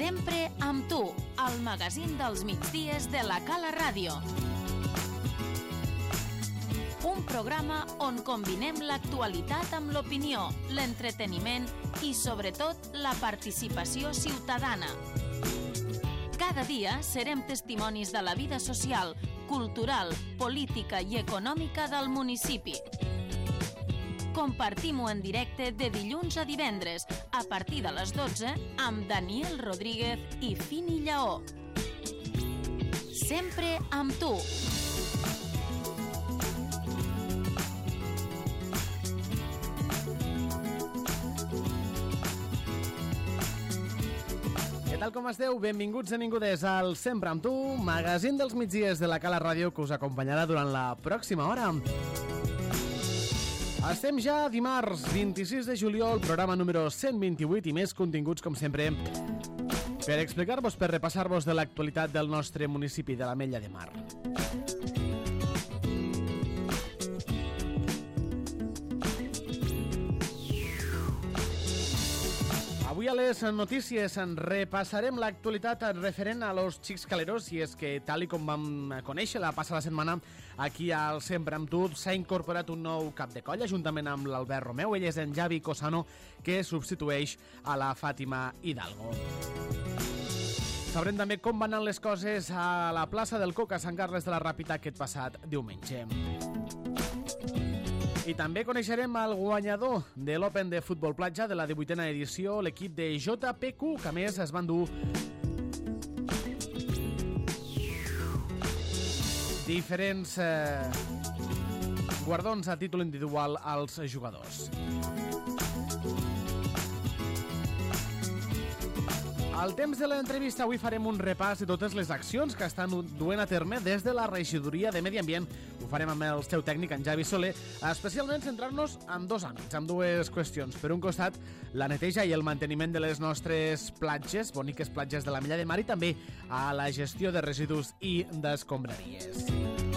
Sempre amb tu, el magazín dels migdies de la Cala Ràdio. Un programa on combinem l'actualitat amb l'opinió, l'entreteniment i, sobretot, la participació ciutadana. Cada dia serem testimonis de la vida social, cultural, política i econòmica del municipi. Compartim-ho en directe de dilluns a divendres, a partir de les 12, amb Daniel Rodríguez i Fini Lleó. Sempre amb tu. Què tal, com esteu? Benvinguts i benvingudes al Sempre amb tu, magazín dels migdies de la Cala Ràdio que us acompanyarà durant la pròxima hora. Estem ja dimarts 26 de juliol, programa número 128 i més continguts, com sempre, per explicar-vos, per repassar-vos de l'actualitat del nostre municipi de l'Ametlla de Mar. Avui a les notícies en repassarem l'actualitat referent a los Xics Caleros, i és que, tal i com vam conèixer la passada setmana, aquí al Sempre amb tu s'ha incorporat un nou cap de colla juntament amb l'Albert Romeu. Ell és en Javi Cosano, que substitueix a la Fàtima Hidalgo. Sabrem també com van anar les coses a la plaça del Coc a Sant Carles de la Ràpita aquest passat diumenge. I també coneixerem el guanyador de l'Open de Futbol Platja de la 18a edició, l'equip de JPQ, que a més es van dur diferents guardons a títol individual als jugadors. Al temps de l'entrevista avui farem un repàs de totes les accions que estan duent a terme des de la regidoria de Medi Ambient. Ho farem amb el seu tècnic, en Javi Soler, especialment centrar-nos en dos àmbits, en dues qüestions. Per un costat, la neteja i el manteniment de les nostres platges, boniques platges de l'Ametlla de Mar, i també a la gestió de residus i d'escombraries.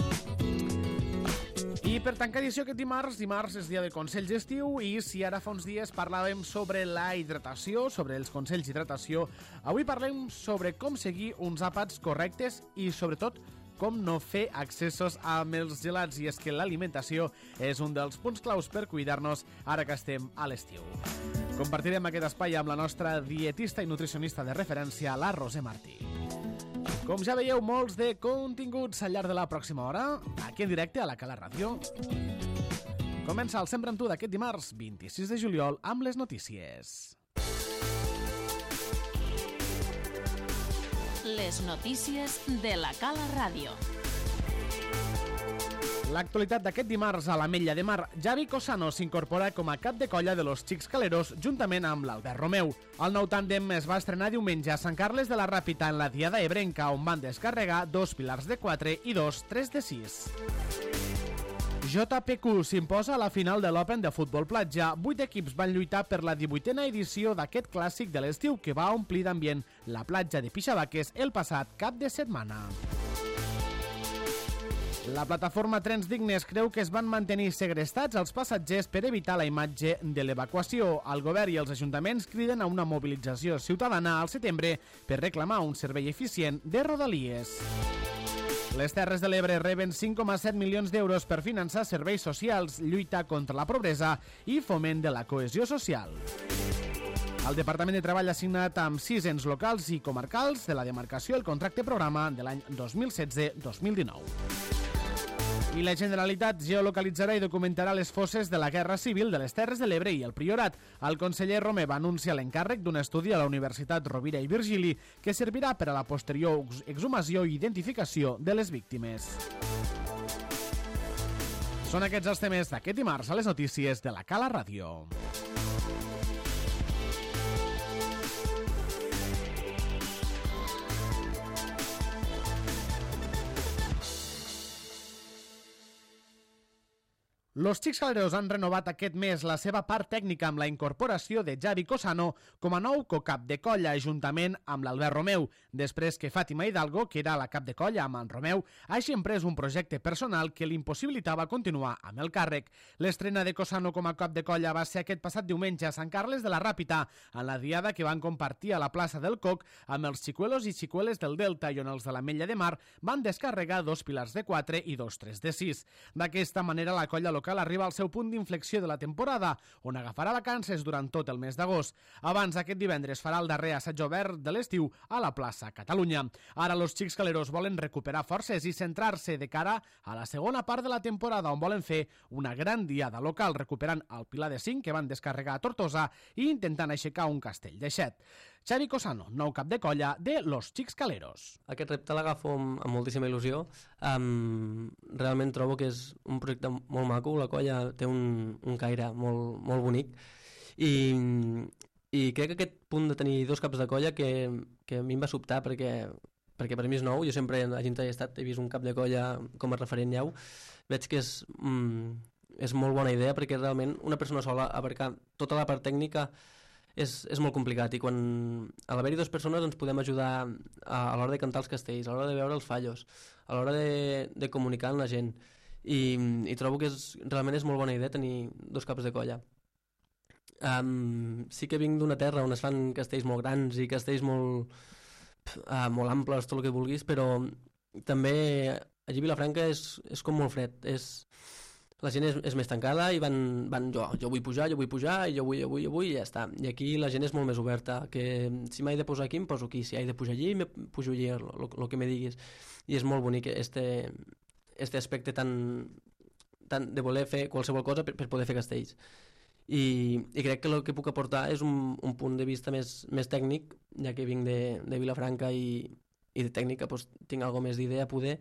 I per tancar edició aquest dimarts és dia de consells d'estiu, i si ara fa uns dies parlàvem sobre la hidratació, sobre els consells d'hidratació, avui parlem sobre com seguir uns àpats correctes i, sobretot, com no fer accessos amb els gelats, i és que l'alimentació és un dels punts claus per cuidar-nos ara que estem a l'estiu. Compartirem aquest espai amb la nostra dietista i nutricionista de referència, la Roser Martí. Com ja veieu, molts de continguts al llarg de la pròxima hora, aquí en directe a la Cala Ràdio. Comença el Sempre amb tu d'aquest dimarts 26 de juliol amb les notícies. Les notícies de la Cala Ràdio. L'actualitat d'aquest dimarts a l'Ametlla de Mar. Javi Cosano s'incorpora com a cap de colla de los Xics Caleros juntament amb l'Albert Romeu. El nou tàndem es va estrenar diumenge a Sant Carles de la Ràpita en la Diada Ebrenca, on van descarregar 2 pilars de 4 i 2 3 de 6. JPQ s'imposa a la final de l'Open de Futbol Platja. 8 equips van lluitar per la 18a edició d'aquest clàssic de l'estiu que va omplir d'ambient la platja de Pixabaques el passat cap de setmana. La plataforma Trens Dignes creu que es van mantenir segrestats els passatgers per evitar la imatge de l'evacuació. El govern i els ajuntaments criden a una mobilització ciutadana al setembre per reclamar un servei eficient de Rodalies. Les Terres de l'Ebre reben 5,7 milions d'euros per finançar serveis socials, lluita contra la pobresa i foment de la cohesió social. El Departament de Treball ha signat amb 6 ens locals i comarcals de la demarcació el contracte programa de l'any 2016-2019. I la Generalitat geolocalitzarà i documentarà les fosses de la Guerra Civil de les Terres de l'Ebre i el Priorat. El conseller Romer va anunciar l'encàrrec d'un estudi a la Universitat Rovira i Virgili que servirà per a la posterior exhumació i identificació de les víctimes. Són aquests els temes d'aquest dimarts a les notícies de la Cala Ràdio. Los Xics Caleros han renovat aquest mes la seva part tècnica amb la incorporació de Javi Cosano com a nou co-cap de colla, juntament amb l'Albert Romeu, després que Fàtima Hidalgo, que era la cap de colla amb en Romeu, hagi emprès un projecte personal que li impossibilitava continuar amb el càrrec. L'estrena de Cosano com a cap de colla va ser aquest passat diumenge a Sant Carles de la Ràpita, en la diada que van compartir a la plaça del Coc amb els xicuelos i xicueles del Delta i on els de l'Ametlla de Mar van descarregar 2 pilars de 4 i 2 3 de 6. D'aquesta manera, la colla local arriba al seu punt d'inflexió de la temporada, on agafarà vacances durant tot el mes d'agost. Abans, aquest divendres farà el darrer assaig obert de l'estiu a la plaça Catalunya. Ara, los Xics Caleros volen recuperar forces i centrar-se de cara a la segona part de la temporada, on volen fer una gran diada local, recuperant el pilar de 5 que van descarregar a Tortosa i intentant aixecar un castell de 7. Xavi Cosano, nou cap de colla de los Xics Caleros. Aquest repte l'agafo amb moltíssima il·lusió. Realment trobo que és un projecte molt maco, la colla té un caire molt bonic i crec que aquest punt de tenir 2 caps de colla que a mi em va sobtar perquè per mi és nou. Jo sempre a Ginta he vist un cap de colla com a referent llau. Veig que és molt bona idea perquè realment una persona sola abarcar tota la part tècnica és molt complicat i quan a l'haver-hi 2 persones ens podem ajudar a l'hora de cantar els castells, a l'hora de veure els fallos, a l'hora de comunicar amb la gent i trobo que realment és molt bona idea tenir 2 caps de colla. Sí que vinc d'una terra on es fan castells molt grans i castells molt amples, tot el que vulguis, però també allí a Vilafranca és com molt fred, la gent és més tancada i van jo vull pujar i jo vull i ja està. I aquí la gent és molt més oberta, que si m'he de posar aquí em poso aquí, si he de pujar allí me pujo allí, el que me diguis. I és molt bonic este aspecte tan de voler fer qualsevol cosa per poder fer castells. I crec que el que puc aportar és un punt de vista més tècnic, ja que vinc de Vilafranca i de tècnica tinc alguna més d'idea poder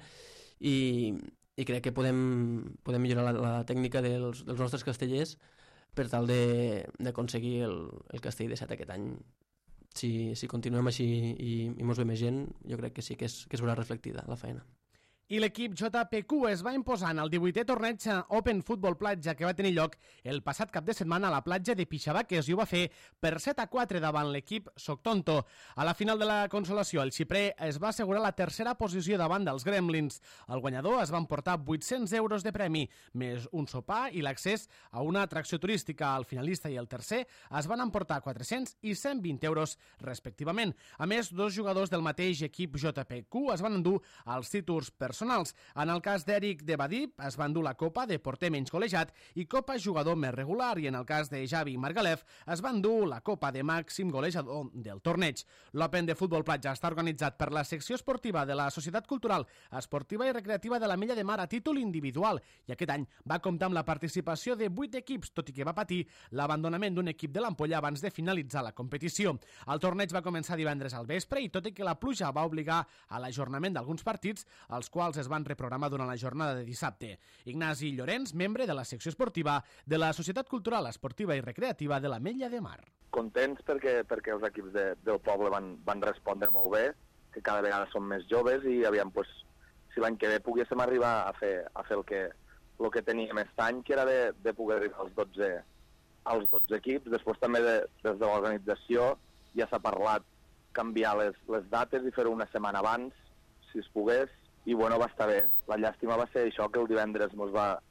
i crec que podem millorar la tècnica dels nostres castellers per tal d'aconseguir el castell de 7 aquest any. Si continuem així i mos ve més gent, jo crec que sí que es veurà reflectida la feina. I l'equip JPQ es va imposar en el 18è torneig Open Futbol Platja que va tenir lloc el passat cap de setmana a la platja de Pixabaques i ho va fer per 7-4 davant l'equip Soctonto. A la final de la consolació, el xiprer es va assegurar la tercera posició davant dels Gremlins. El guanyador es va emportar 800 euros de premi, més un sopar i l'accés a una atracció turística. El finalista i el tercer es van emportar 400 i 120 euros respectivament. A més, 2 jugadors del mateix equip JPQ es van endur els títols personals. En el cas d'Eric de Badip es va endur la copa de porter menys col·legiat i copa jugador més regular i en el cas de Javi Margalef es va endur la copa de màxim golejador del torneig. L'Open de Futbol Platja està organitzat per la secció esportiva de la Societat Cultural, Esportiva i Recreativa de l'Ametlla de Mar a títol individual i aquest any va comptar amb la participació de 8 equips, tot i que va patir l'abandonament d'un equip de l'Ampolla abans de finalitzar la competició. El torneig va començar divendres al vespre i tot i que la pluja va obligar a l'ajornament d'alguns partits, els quals es van reprogramar durant la jornada de dissabte. Ignasi Llorenç, membre de la secció esportiva de la Societat Cultural, Esportiva i Recreativa de l'Ametlla de Mar. Contents perquè els equips del poble van respondre molt bé, que cada vegada són més joves i aviam, si l'any que ve poguéssim arribar a fer el que teníem aquest any, que era de poder arribar als 12 equips. Després també des de l'organització ja s'ha parlat canviar les dates i fer-ho una setmana abans, si es pogués, i bueno, va estar bé. La llàstima va ser això, que el divendres mos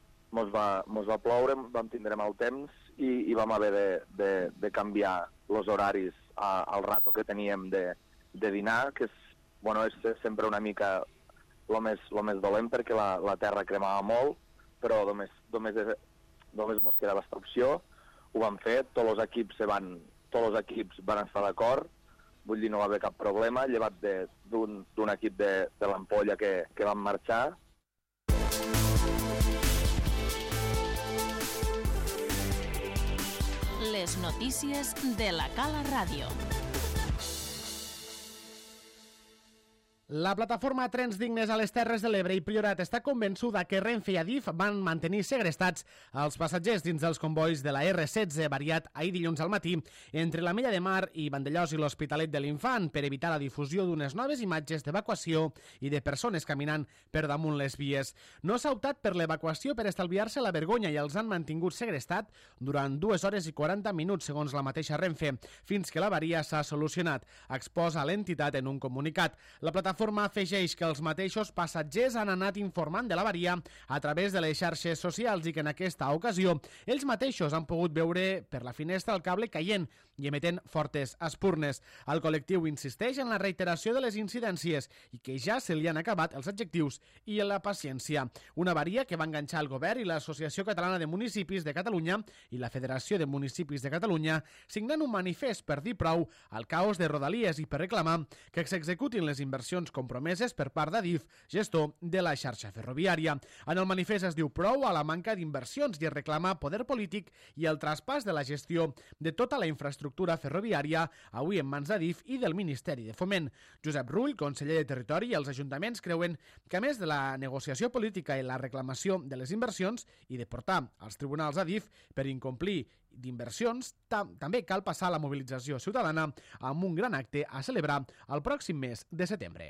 va ploure, vam tindre mal temps i vam haver de canviar els horaris al rato que teníem de dinar, que és sempre una mica el més dolent perquè la terra cremava molt, però només mos quedava aquesta opció. Ho vam fer, tots els equips van estar d'acord. Vull dir, no va haver cap problema, llevat d'un equip de l'Ampolla que van marxar. Les notícies de la Cala Ràdio. La plataforma Trens Dignes a les Terres de l'Ebre i Priorat està convençuda que Renfe i Adif van mantenir segrestats els passatgers dins dels convois de la R16 variat ahir dilluns al matí entre la Mella de Mar i Vandellós i l'Hospitalet de l'Infant per evitar la difusió d'unes noves imatges d'evacuació i de persones caminant per damunt les vies. No s'ha optat per l'evacuació per estalviar-se la vergonya i els han mantingut segrestat durant 2 hores i 40 minuts, segons la mateixa Renfe, fins que l'avaria s'ha solucionat, exposa l'entitat en un comunicat. La plataforma afegeix que els mateixos passatgers han anat informant de l'avaria a través de les xarxes socials i que en aquesta ocasió ells mateixos han pogut veure per la finestra el cable caient i emetent fortes espurnes. El col·lectiu insisteix en la reiteració de les incidències i que ja se li han acabat els adjectius i la paciència. Una avaria que va enganxar el govern i l'Associació Catalana de Municipis de Catalunya i la Federació de Municipis de Catalunya signant un manifest per dir prou al caos de Rodalies i per reclamar que s'executin les inversions compromeses per part d'Adif, gestor de la xarxa ferroviària. En el manifest es diu prou a la manca d'inversions i es reclama poder polític i el traspàs de la gestió de tota la infraestructura ferroviària, avui en mans d'Adif i del Ministeri de Foment. Josep Rull, conseller de Territori, i els ajuntaments creuen que a més de la negociació política i la reclamació de les inversions i de portar als tribunals Adif per incomplir d'inversions, també cal passar la mobilització ciutadana amb un gran acte a celebrar el pròxim mes de setembre.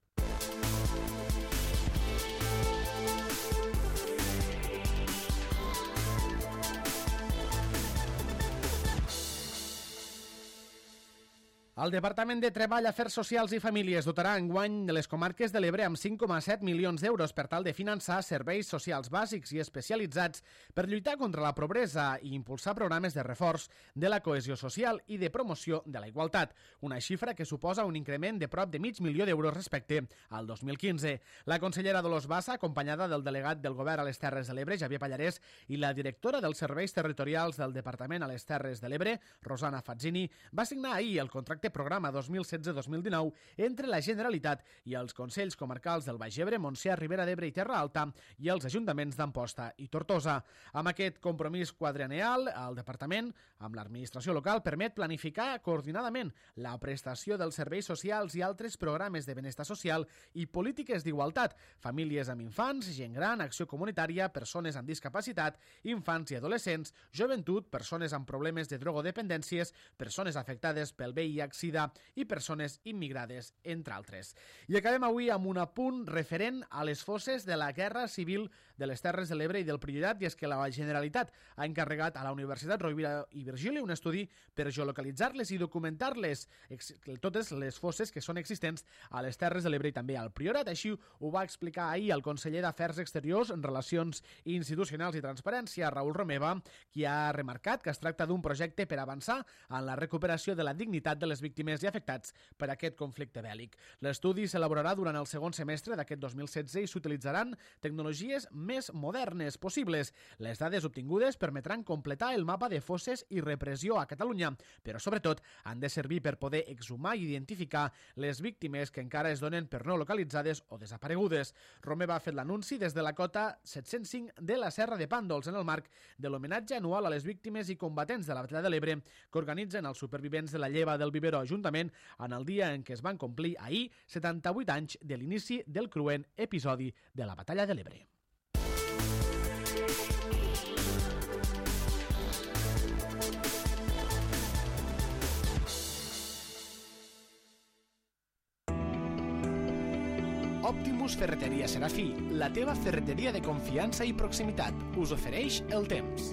El Departament de Treball, Afers Socials i Famílies dotarà enguany de les comarques de l'Ebre amb 5,7 milions d'euros per tal de finançar serveis socials bàsics i especialitzats per lluitar contra la pobresa i impulsar programes de reforç de la cohesió social i de promoció de la igualtat, una xifra que suposa un increment de prop de $500.000 respecte al 2015. La consellera Dolors Bassa, acompanyada del delegat del Govern a les Terres de l'Ebre, Xavier Pallarès, i la directora dels Serveis Territorials del Departament a les Terres de l'Ebre, Rosana Fazzini, va signar ahir el contracte programa 2016-2019 entre la Generalitat i els Consells Comarcals del Baix Ebre, Montsià, Ribera d'Ebre i Terra Alta i els ajuntaments d'Amposta i Tortosa. Amb aquest compromís quadriennal, el Departament, amb l'administració local, permet planificar coordinadament la prestació dels serveis socials i altres programes de benestar social i polítiques d'igualtat, famílies amb infants, gent gran, acció comunitària, persones amb discapacitat, infants i adolescents, joventut, persones amb problemes de drogodependències, persones afectades pel VIH, SIDA i persones immigrades, entre altres. I acabem avui amb un apunt referent a les fosses de la Guerra Civil de les Terres de l'Ebre i del Priorat, i és que la Generalitat ha encarregat a la Universitat Rovira i Virgili un estudi per geolocalitzar-les i documentar-les, totes les fosses que són existents a les Terres de l'Ebre i també al Priorat. Així ho va explicar ahir el conseller d'Afers Exteriors, Relacions Institucionals i Transparència, Raül Romeva, qui ha remarcat que es tracta d'un projecte per avançar en la recuperació de la dignitat de les víctimes i afectats per aquest conflicte bèl·lic. L'estudi s'elaborarà durant el segon semestre d'aquest 2016 i s'utilitzaran tecnologies més modernes possibles. Les dades obtingudes permetran completar el mapa de fosses i repressió a Catalunya, però sobretot han de servir per poder exhumar i identificar les víctimes que encara es donen per no localitzades o desaparegudes. Romeva ha fet l'anunci des de la cota 705 de la Serra de Pàndols en el marc de l'homenatge anual a les víctimes i combatents de la Batalla de l'Ebre que organitzen els supervivents de la lleva del Biberó Ajuntament en el dia en què es van complir ahir 78 anys de l'inici del cruent episodi de la Batalla de l'Ebre. Optimus Ferreteria Serafí, la teva ferreteria de confiança i proximitat, us ofereix el temps.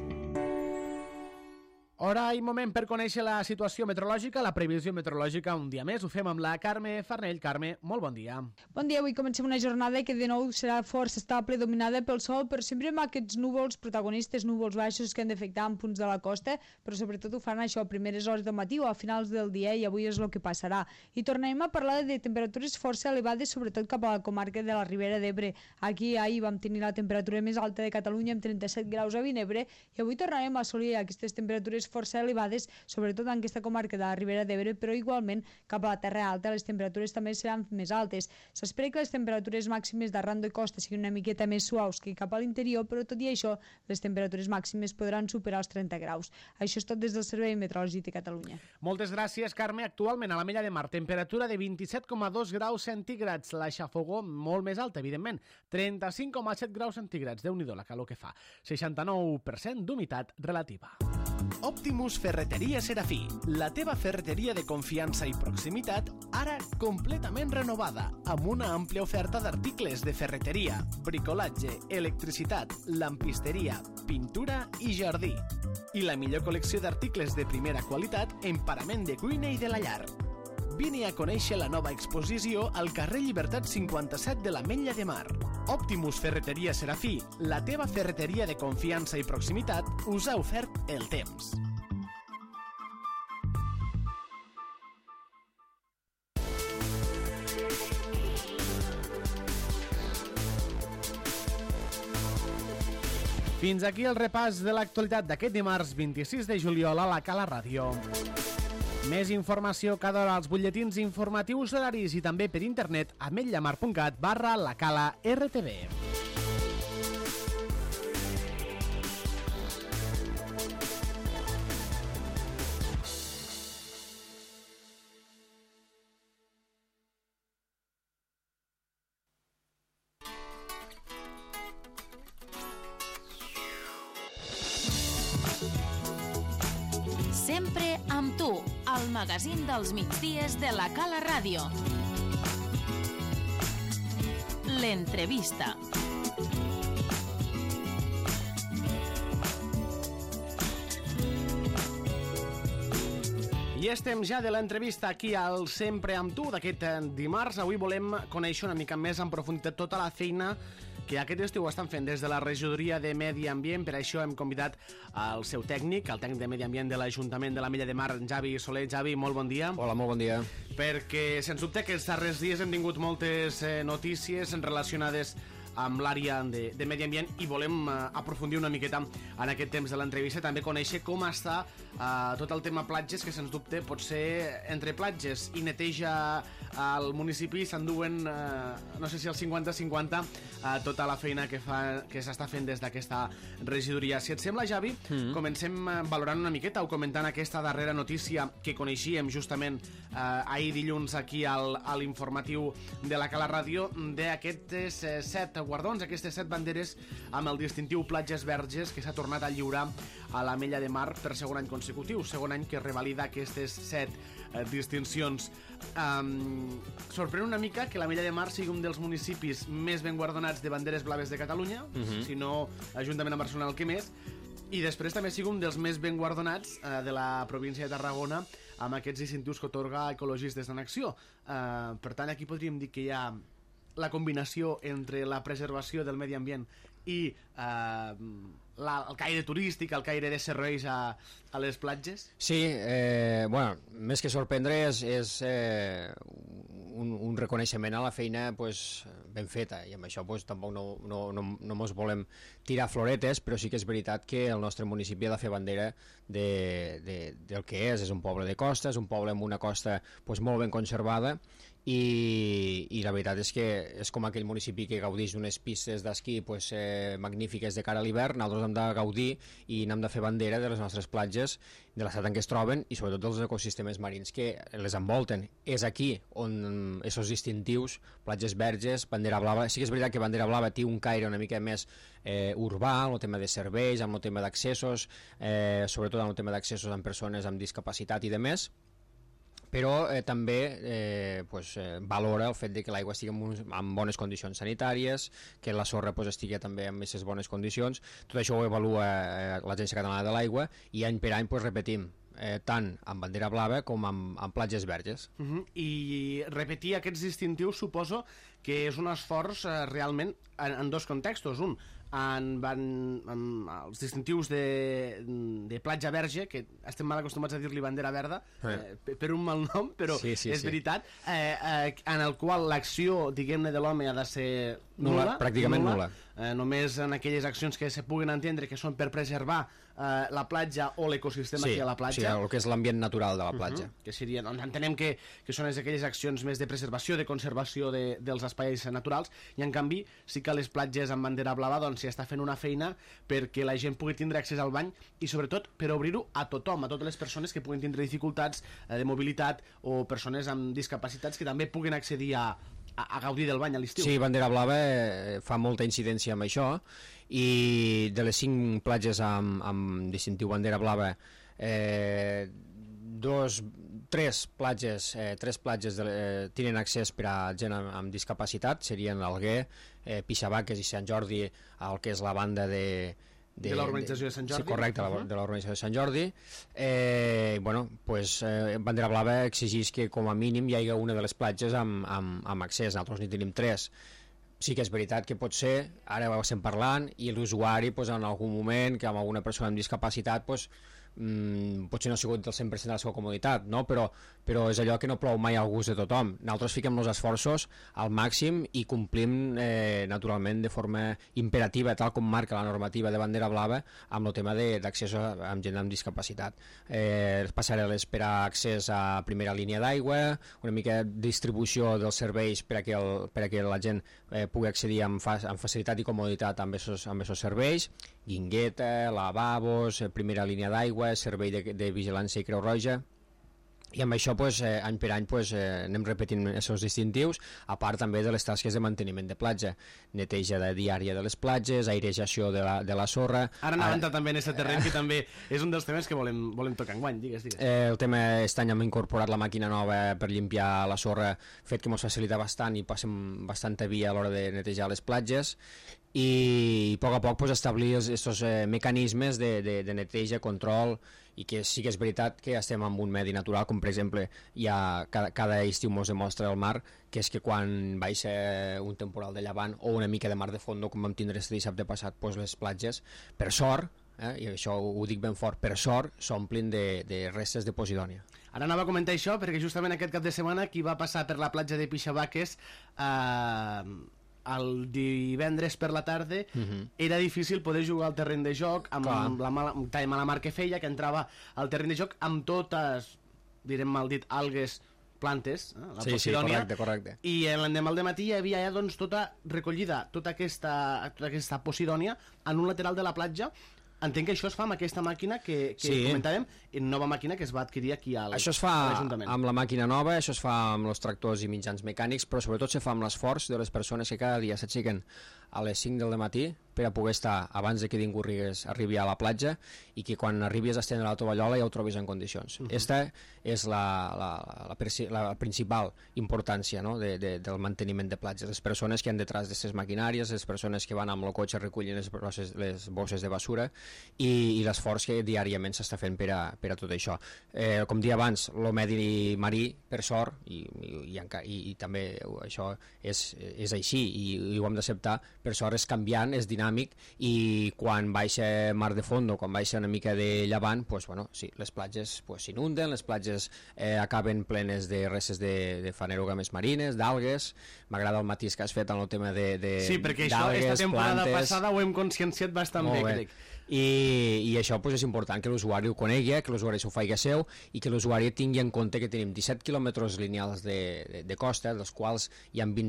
Hora i moment per conèixer la situació meteorològica, la previsió meteorològica un dia més. Ho fem amb la Carme Farnell. Carme, molt bon dia. Bon dia, avui comencem una jornada que de nou serà força estable, dominada pel sol, però sempre amb aquests núvols protagonistes, núvols baixos que han d'afectar en punts de la costa, però sobretot ho fan això a primeres hores del matí o a finals del dia, i avui és el que passarà. I tornem a parlar de temperatures força elevades, sobretot cap a la comarca de la Ribera d'Ebre. Aquí ahir vam tenir la temperatura més alta de Catalunya amb 37 graus a Vinebre, i avui tornarem a assolir aquestes temperatures temperatures força elevades, sobretot en aquesta comarca de la Ribera d'Ebre, però igualment cap a la Terra Alta les temperatures també seran més altes. S'espera que les temperatures màximes d'arran de costa siguin una miqueta més suaus que cap a l'interior, però tot i això les temperatures màximes podran superar els 30 graus. Això és tot des del Servei Meteorològic de Catalunya. Moltes gràcies, Carme. Actualment a l'Ametlla de Mar, temperatura de 27,2 graus centígrads. La xafogó molt més alta, evidentment. 35,7 graus centígrads. Déu-n'hi-do la calor que fa. 69% d'humitat relativa. Optimus Ferreteria Serafí, la teva ferreteria de confiança i proximitat, ara completament renovada, amb una àmplia oferta d'articles de ferreteria, bricolatge, electricitat, lampisteria, pintura i jardí. I la millor col·lecció d'articles de primera qualitat en parament de cuina i de la llar. Vine a conèixer la nova exposició al carrer Llibertat 57 de l'Ametlla de Mar. Optimus Ferreteria Serafí, la teva ferreteria de confiança i proximitat, us ha ofert el temps. Fins aquí el repàs de l'actualitat d'aquest dimarts 26 de juliol a la Cala Ràdio. Més informació cada hora als butlletins informatius horaris i també per internet a ametlllamar.cat/lacala-rtv. Sempre amb tu, al magazín dels migdies de la Cala Ràdio. L'entrevista. I estem ja de l'entrevista aquí al Sempre amb tu d'aquest dimarts. Avui volem conèixer una mica més en profunditat tota la feina que aquest estiu estan fent des de la regidoria de Medi Ambient. Per això hem convidat el seu tècnic, el tècnic de Medi Ambient de l'Ajuntament de l'Ametlla de Mar, Javi Soler. Javi, molt bon dia. Hola, molt bon dia. Perquè, sens dubte, que els darrers dies hem tingut moltes notícies relacionades amb l'àrea de Medi Ambient i volem aprofundir una miqueta en aquest temps de l'entrevista, també conèixer com està tot el tema platges, que sens dubte pot ser entre platges i neteja al municipi s'enduen, no sé si el 50-50, tota la feina que s'està fent des d'aquesta regidoria. Si et sembla, Javi, comencem valorant una miqueta o comentant aquesta darrera notícia que coneixíem justament ahir dilluns aquí a l'informatiu de la Cala Ràdio, d'aquestes 7 guardons, aquestes 7 banderes amb el distintiu Platges Verges que s'ha tornat a lliurar a l'Ametlla de Mar per segon any consecutiu, segon any que revalida aquestes 7 distincions. Sorprèn una mica que l'Ametlla de Mar sigui un dels municipis més ben guardonats de banderes blaves de Catalunya, si no juntament amb Barcelona el que més, i després també sigui un dels més ben guardonats de la província de Tarragona amb aquests distintius que otorga Ecologistes en Acció. Per tant, aquí podríem dir que hi ha la combinació entre la preservació del medi ambient i el caire turístic, el caire de serveis a les platges? Sí, bueno, més que sorprendre és un reconeixement a la feina ben feta, i amb això tampoc no mos volem tirar floretes, però sí que és veritat que el nostre municipi ha de fer bandera del que és un poble de costa, és un poble amb una costa molt ben conservada, i la veritat és que és com aquell municipi que gaudeix d'unes pistes d'esquí magnífiques de cara a l'hivern. Nosaltres hem de gaudir i n'hem de fer bandera de les nostres platges, de l'estat en què es troben i sobretot dels ecosistemes marins que les envolten. És aquí on aquests distintius, Platges Verges, Bandera Blava, sí que és veritat que Bandera Blava té un caire una mica més urbà, amb el tema de serveis, amb el tema d'accessos, sobretot amb el tema d'accessos amb persones amb discapacitat i demés, però també valora el fet de que l'aigua estigui en bones condicions sanitàries, que la sorra estigui també en aquestes bones condicions. Tot això ho evalua l'Agència Catalana de l'Aigua i any per any repetim tant amb Bandera Blava com amb Platges Verges. I repetir aquests distintius suposo que és un esforç realment en dos contextos. Un, els distintius de platja verge, que estem mal acostumats a dir-li bandera verda, per un mal nom, però és veritat, en el qual l'acció, diguem-ne, de l'home ha de ser nul·la, pràcticament nul·la. Només en aquelles accions que se puguen entendre que són per preservar la platja o l'ecosistema que hi ha a la platja. Sí, el que és l'ambient natural de la platja. Que seria, doncs, entenem que són aquelles accions més de preservació, de conservació dels espais naturals, i en canvi sí que a les platges amb bandera blava doncs s'hi està fent una feina perquè la gent pugui tindre accés al bany i sobretot per obrir-ho a tothom, a totes les persones que puguin tindre dificultats de mobilitat o persones amb discapacitats que també puguin accedir a gaudir del bany a l'estiu. Sí, bandera blava fa molta incidència amb això, i de les 5 platges amb distintiu bandera blava, 3 platges tenen accés per a gent amb discapacitat, serien l'Alguer, Pixabaques i Sant Jordi, el que és la banda de la urbanització de Sant Jordi. Sí, correcte, de la urbanització de Sant Jordi. Bandera blava exigeix que com a mínim hi hagi una de les platges amb accés. Nosaltres n'hi tenim 3. Sí que és veritat que pot ser, ara ho estem parlant, i l'usuari en algun moment, que amb alguna persona amb discapacitat potser no ha sigut del 100% de la seva comoditat, no? Però és allò que no plou mai al gust de tothom. Nosaltres fiquem els esforços al màxim i complim naturalment de forma imperativa, tal com marca la normativa de bandera blava, amb el tema d'accés amb gent amb discapacitat. Les passarel·les per a accés a primera línia d'aigua, una mica de distribució dels serveis per a que la gent pugui accedir amb facilitat i comoditat amb aquests serveis, guingueta, lavabos, primera línia d'aigua, servei de vigilància i Creu Roja, i amb això any per any anem repetint aquests distintius, a part també de les tasques de manteniment de platja, neteja diària de les platges, airejació de la sorra. Ara anàvem també en aquest terreny, que també és un dels temes que volem tocar enguany, digues. El tema, aquest any hem incorporat la màquina nova per limpiar la sorra, fet que ens facilita bastant i passem bastanta via a l'hora de netejar les platges, i a poc establir aquests mecanismes de neteja, control, i que sí que és veritat que estem en un medi natural, com per exemple cada estiu ens demostra el mar, que és que quan baixa un temporal de llevant o una mica de mar de fondo, com vam tindre este dissabte passat, les platges, per sort, i això ho dic ben fort, per sort, s'omplin de restes de posidònia. Ara anava a comentar això perquè justament aquest cap de setmana qui va passar per la platja de Pixabaques el divendres per la tarda era difícil poder jugar al terreny de joc amb la mala mar que feia, que entrava al terreny de joc amb totes, direm mal dit, algues, plantes, la posidònia. Sí, correcte. I l'endemà al dematí hi havia ja tota recollida, tota aquesta posidònia en un lateral de la platja. Entenc que això es fa amb aquesta màquina que comentàvem, nova màquina que es va adquirir aquí a l'Ajuntament. Això es fa amb la màquina nova, això es fa amb els tractors i mitjans mecànics, però sobretot se fa amb l'esforç de les persones que cada dia s'aixequen a les 5 del matí per a poder estar abans de que ningú arribi a la platja i que quan arribis a estendre la tovallola ja ho trobis en condicions. Aquesta és la principal importància, no? Del manteniment de platges. Les persones que han detrás d'aquestes maquinàries, les persones que van amb el cotxe recollint les bosses de basura i l'esforç que diàriament s'està fent per a tot això. Com dia abans, el medi marí, per sort, i també això és així i ho hem d'acceptar, per sort és canviant, és dinàmic, i quan baixa mar de fondo, quan baixa una mica de llevant, sí, les platges s'inunden, les platges acaben plenes de restes de fanerogames marines, d'algues. M'agrada el matís que has fet en el tema de sí, perquè això, esta temporada passada ho hem conscienciat bastant bé, crec. I això és important que l'usuari ho conegui, que l'usuari s'ho faci seu i que l'usuari tingui en compte que tenim 17 quilòmetres lineals de costa, dels quals hi ha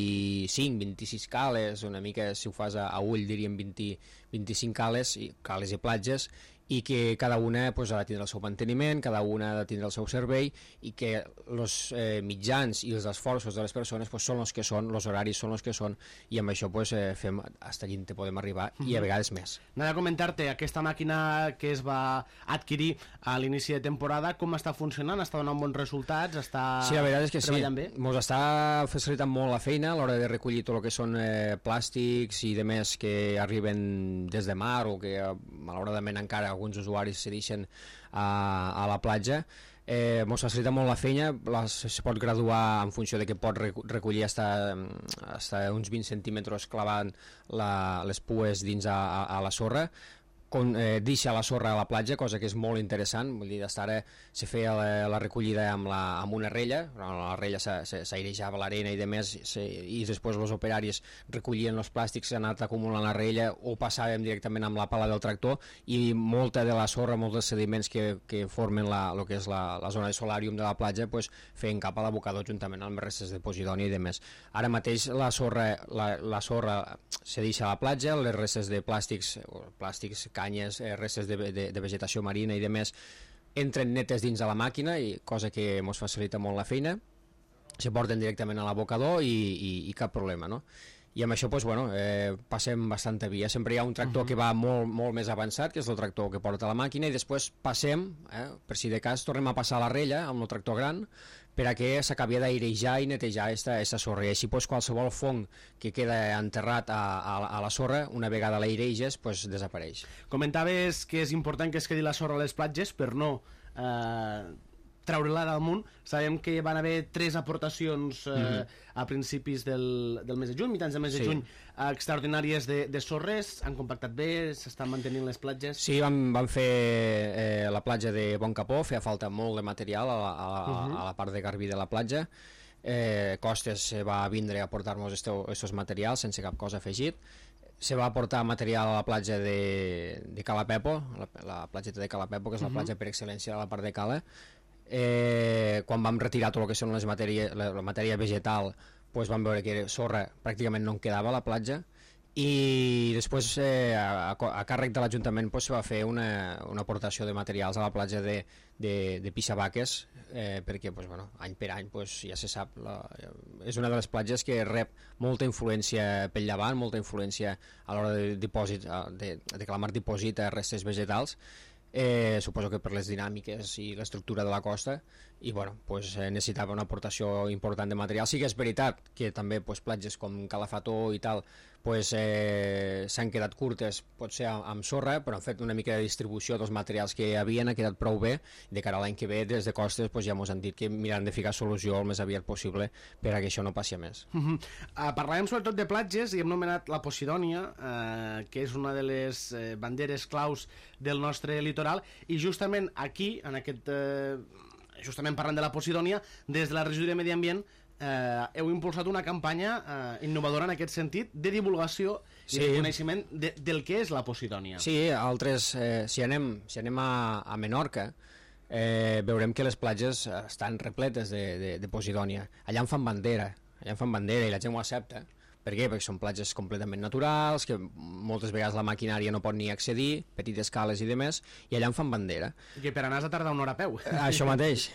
25-26 cales, una mica si ho fas a ull diríem 25 cales i platges, i que cada una ha de tindre el seu manteniment, cada una ha de tindre el seu servei, i que els mitjans i els esforços de les persones són els que són, els horaris són els que són, i amb això fem fins allí on podem arribar, i a vegades més. Anava a comentar-te, aquesta màquina que es va adquirir a l'inici de temporada, com està funcionant? Està donant bons resultats? Sí, la veritat és que treballant bé? Ens està facilitant molt la feina a l'hora de recollir tot el que són plàstics i demés que arriben des de mar o que malauradament encara alguns usuaris se deixen a la platja. Ens facilita molt la feina, es pot graduar en funció de que pot recollir fins a uns 20 centímetres clavant les pues dins a la sorra, deixa la sorra a la platja, cosa que és molt interessant. Vull dir, d'estar ara se feia la recollida amb una rella, la rella s'airejava l'arena i demés, i després els operaris recollien els plàstics que s'han anat acumulant a la rella o passàvem directament amb la pala del tractor, i molta de la sorra, molts dels sediments que formen el que és la zona de solàrium de la platja, pues, feien cap a l'abocador juntament amb restes de posidònia i demés. Ara mateix la sorra se deixa a la platja, les restes de plàstics, canyes, restes de vegetació marina i demés entren netes dins de la màquina, i cosa que ens facilita molt la feina. Se porten directament a l'abocador i cap problema, no? I amb això passem bastanta via. Sempre hi ha un tractor que va molt, molt més avançat, que és el tractor que porta la màquina, i després passem, per si de cas, tornem a passar la rella amb el tractor gran per a que s'acabi d'airejar i netejar aquesta sorra. I així qualsevol fong que queda enterrat a la sorra, una vegada l'aireges, desapareix. Comentaves que és important que es quedi la sorra a les platges per no treure-la damunt. Sabem que van haver 3 aportacions a principis del mes de juny, mitjans del mes de juny, extraordinàries de sorres. Han compactat bé? S'estan mantenint les platges? Sí, vam fer la platja de Bon Capó, feia falta molt de material a la part de Garbí de la platja. Costes va vindre a portar-nos aquests materials sense cap cosa afegit. Se va aportar material a la platja de Cala Pepo, la platgeta de Cala Pepo, que és la platja per excel·lència a la part de Cala. Quan vam retirar tot el que són la matèria vegetal, vam veure que sorra pràcticament no en quedava a la platja, i després a càrrec de l'Ajuntament se va fer una aportació de materials a la platja de Pixabaques, perquè any per any ja se sap, és una de les platges que rep molta influència pel llevant, molta influència a l'hora de que la mar diposita restes vegetals. Suposo que per les dinàmiques i l'estructura de la costa, i necessitava una aportació important de material. Sí que és veritat que també platges com Calafató i tal s'han quedat curtes, potser amb sorra, però han fet una mica de distribució dels materials que hi havien, ha quedat prou bé. De cara a l'any que ve, des de costes, ja ens han dit que miraran de ficar solució el més aviat possible per a que això no passi a més. Parlàvem sobretot de platges i hem nomenat la Posidònia, que és una de les banderes claus del nostre litoral, i justament aquí, justament parlant de la Posidònia, des de la Regió de Medi Ambient heu impulsat una campanya innovadora en aquest sentit, de divulgació i de coneixement del que és la Posidònia. Sí, si anem a Menorca, veurem que les platges estan repletes de Posidònia. Allà en fan bandera i la gent ho accepta. Per què? Perquè són platges completament naturals, que moltes vegades la maquinària no pot ni accedir, petites cales i demés, i allà en fan bandera. I que per anar has de tardar una hora a peu. Això mateix.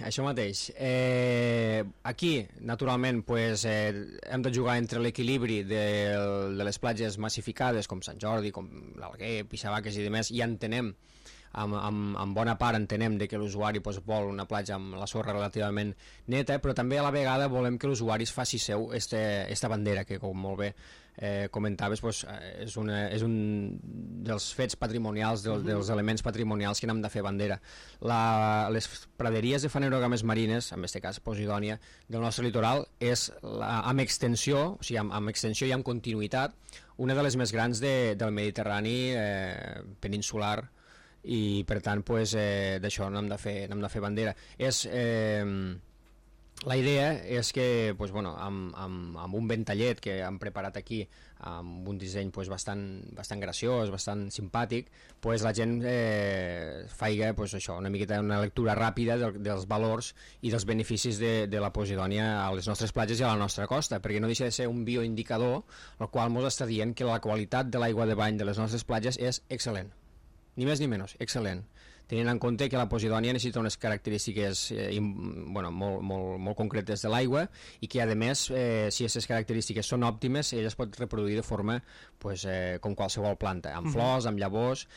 Aquí, naturalment, hem de jugar entre l'equilibri de les platges massificades, com Sant Jordi, com l'Alguer, Pixabaques i demés, i entenem, en bona part entenem que l'usuari vol una platja amb la sorra relativament neta, però també a la vegada volem que l'usuari faci seu esta bandera, que com molt bé comentaves, és un dels fets patrimonials, dels elements patrimonials que n'hem de fer bandera. Les praderies de fanerogames marines, en aquest cas Posidònia, del nostre litoral, és amb extensió, o sigui, amb extensió i amb continuïtat, una de les més grans del Mediterrani peninsular, i per tant d'això n'hem de fer bandera. La idea és que amb un ventallet que hem preparat aquí, amb un disseny bastant graciós, bastant simpàtic, la gent faiga una miqueta una lectura ràpida dels valors i dels beneficis de la Posidònia a les nostres platges i a la nostra costa, perquè no deixa de ser un bioindicador el qual ens està dient que la qualitat de l'aigua de bany de les nostres platges és excel·lent. Ni més ni menys, excel·lent. Tenint en compte que la Posidònia necessita unes característiques molt concretes de l'aigua i que, a més, si aquestes característiques són òptimes, ella es pot reproduir de forma com qualsevol planta, amb flors, amb llavors.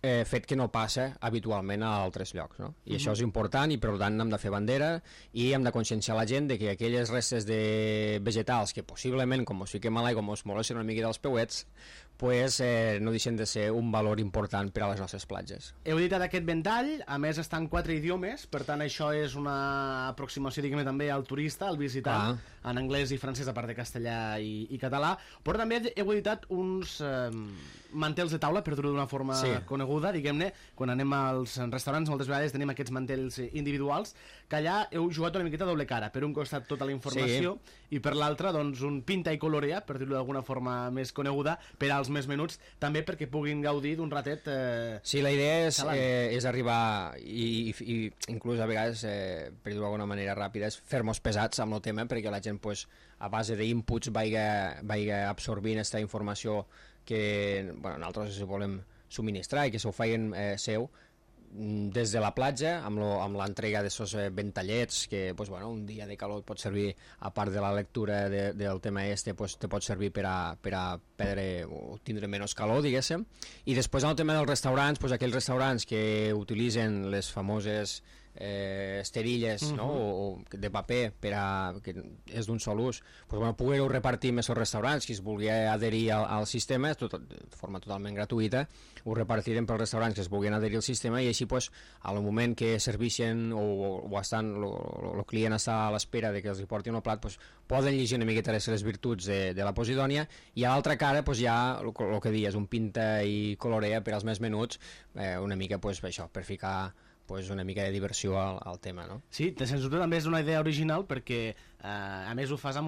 fet que no passa habitualment a altres llocs, no? I això és important i per tant hem de fer bandera i hem de conscienciar la gent de que aquelles restes de vegetals que possiblement, com us fiquem a l'aigua, mos molestin una mica dels peuets, pues, no deixen de ser un valor important per a les nostres platges. Heu editat aquest ventall, a més està en 4 idiomes, per tant això és una aproximació, diguem també, al turista, al visitant, en anglès i francès, a part de castellà i català, però també heu editat uns mantels de taula, per dir-ho d'una forma coneguda, diguem-ne, quan anem als restaurants moltes vegades tenim aquests mantels individuals, que allà heu jugat una miqueta doble cara, per un costat tota la informació i per l'altre doncs un pinta i colorea, per dir-ho d'alguna forma més coneguda, per als més menuts, també perquè puguin gaudir d'un ratet Sí, la idea és arribar i inclús a vegades, per dir-ho d'alguna manera ràpida, és fer-nos pesats amb el tema perquè la gent pues, a base d'inputs vaiga absorbint aquesta informació que nosaltres volem subministrar i que s'ho feien seu des de la platja amb l'entrega d'aquests ventallets que pues, un dia de calor et pot servir, a part de la lectura del tema pues, te pot servir per a perdre o tindre menys calor, diguéssim. I després en el tema dels restaurants, pues, aquells restaurants que utilitzen les famoses esterilles o de paper que és d'un sol ús, pues, poder-ho repartir amb aquests restaurants. Qui es vulgui adherir al sistema de forma totalment gratuïta, ho repartirem pels restaurants que es vulguin adherir al sistema i així pues, al moment que serveixen o estan el client està a l'espera de que els hi portin el plat, pues, poden llegir una miqueta les virtuts de la Posidònia i a l'altra cara pues, ja el que dius, un pinta i colorea per als més menuts, una mica pues, això, per ficar pues, una mica de diversió al tema, no? Sí, sens dubte també és una idea original perquè a més ho fas amb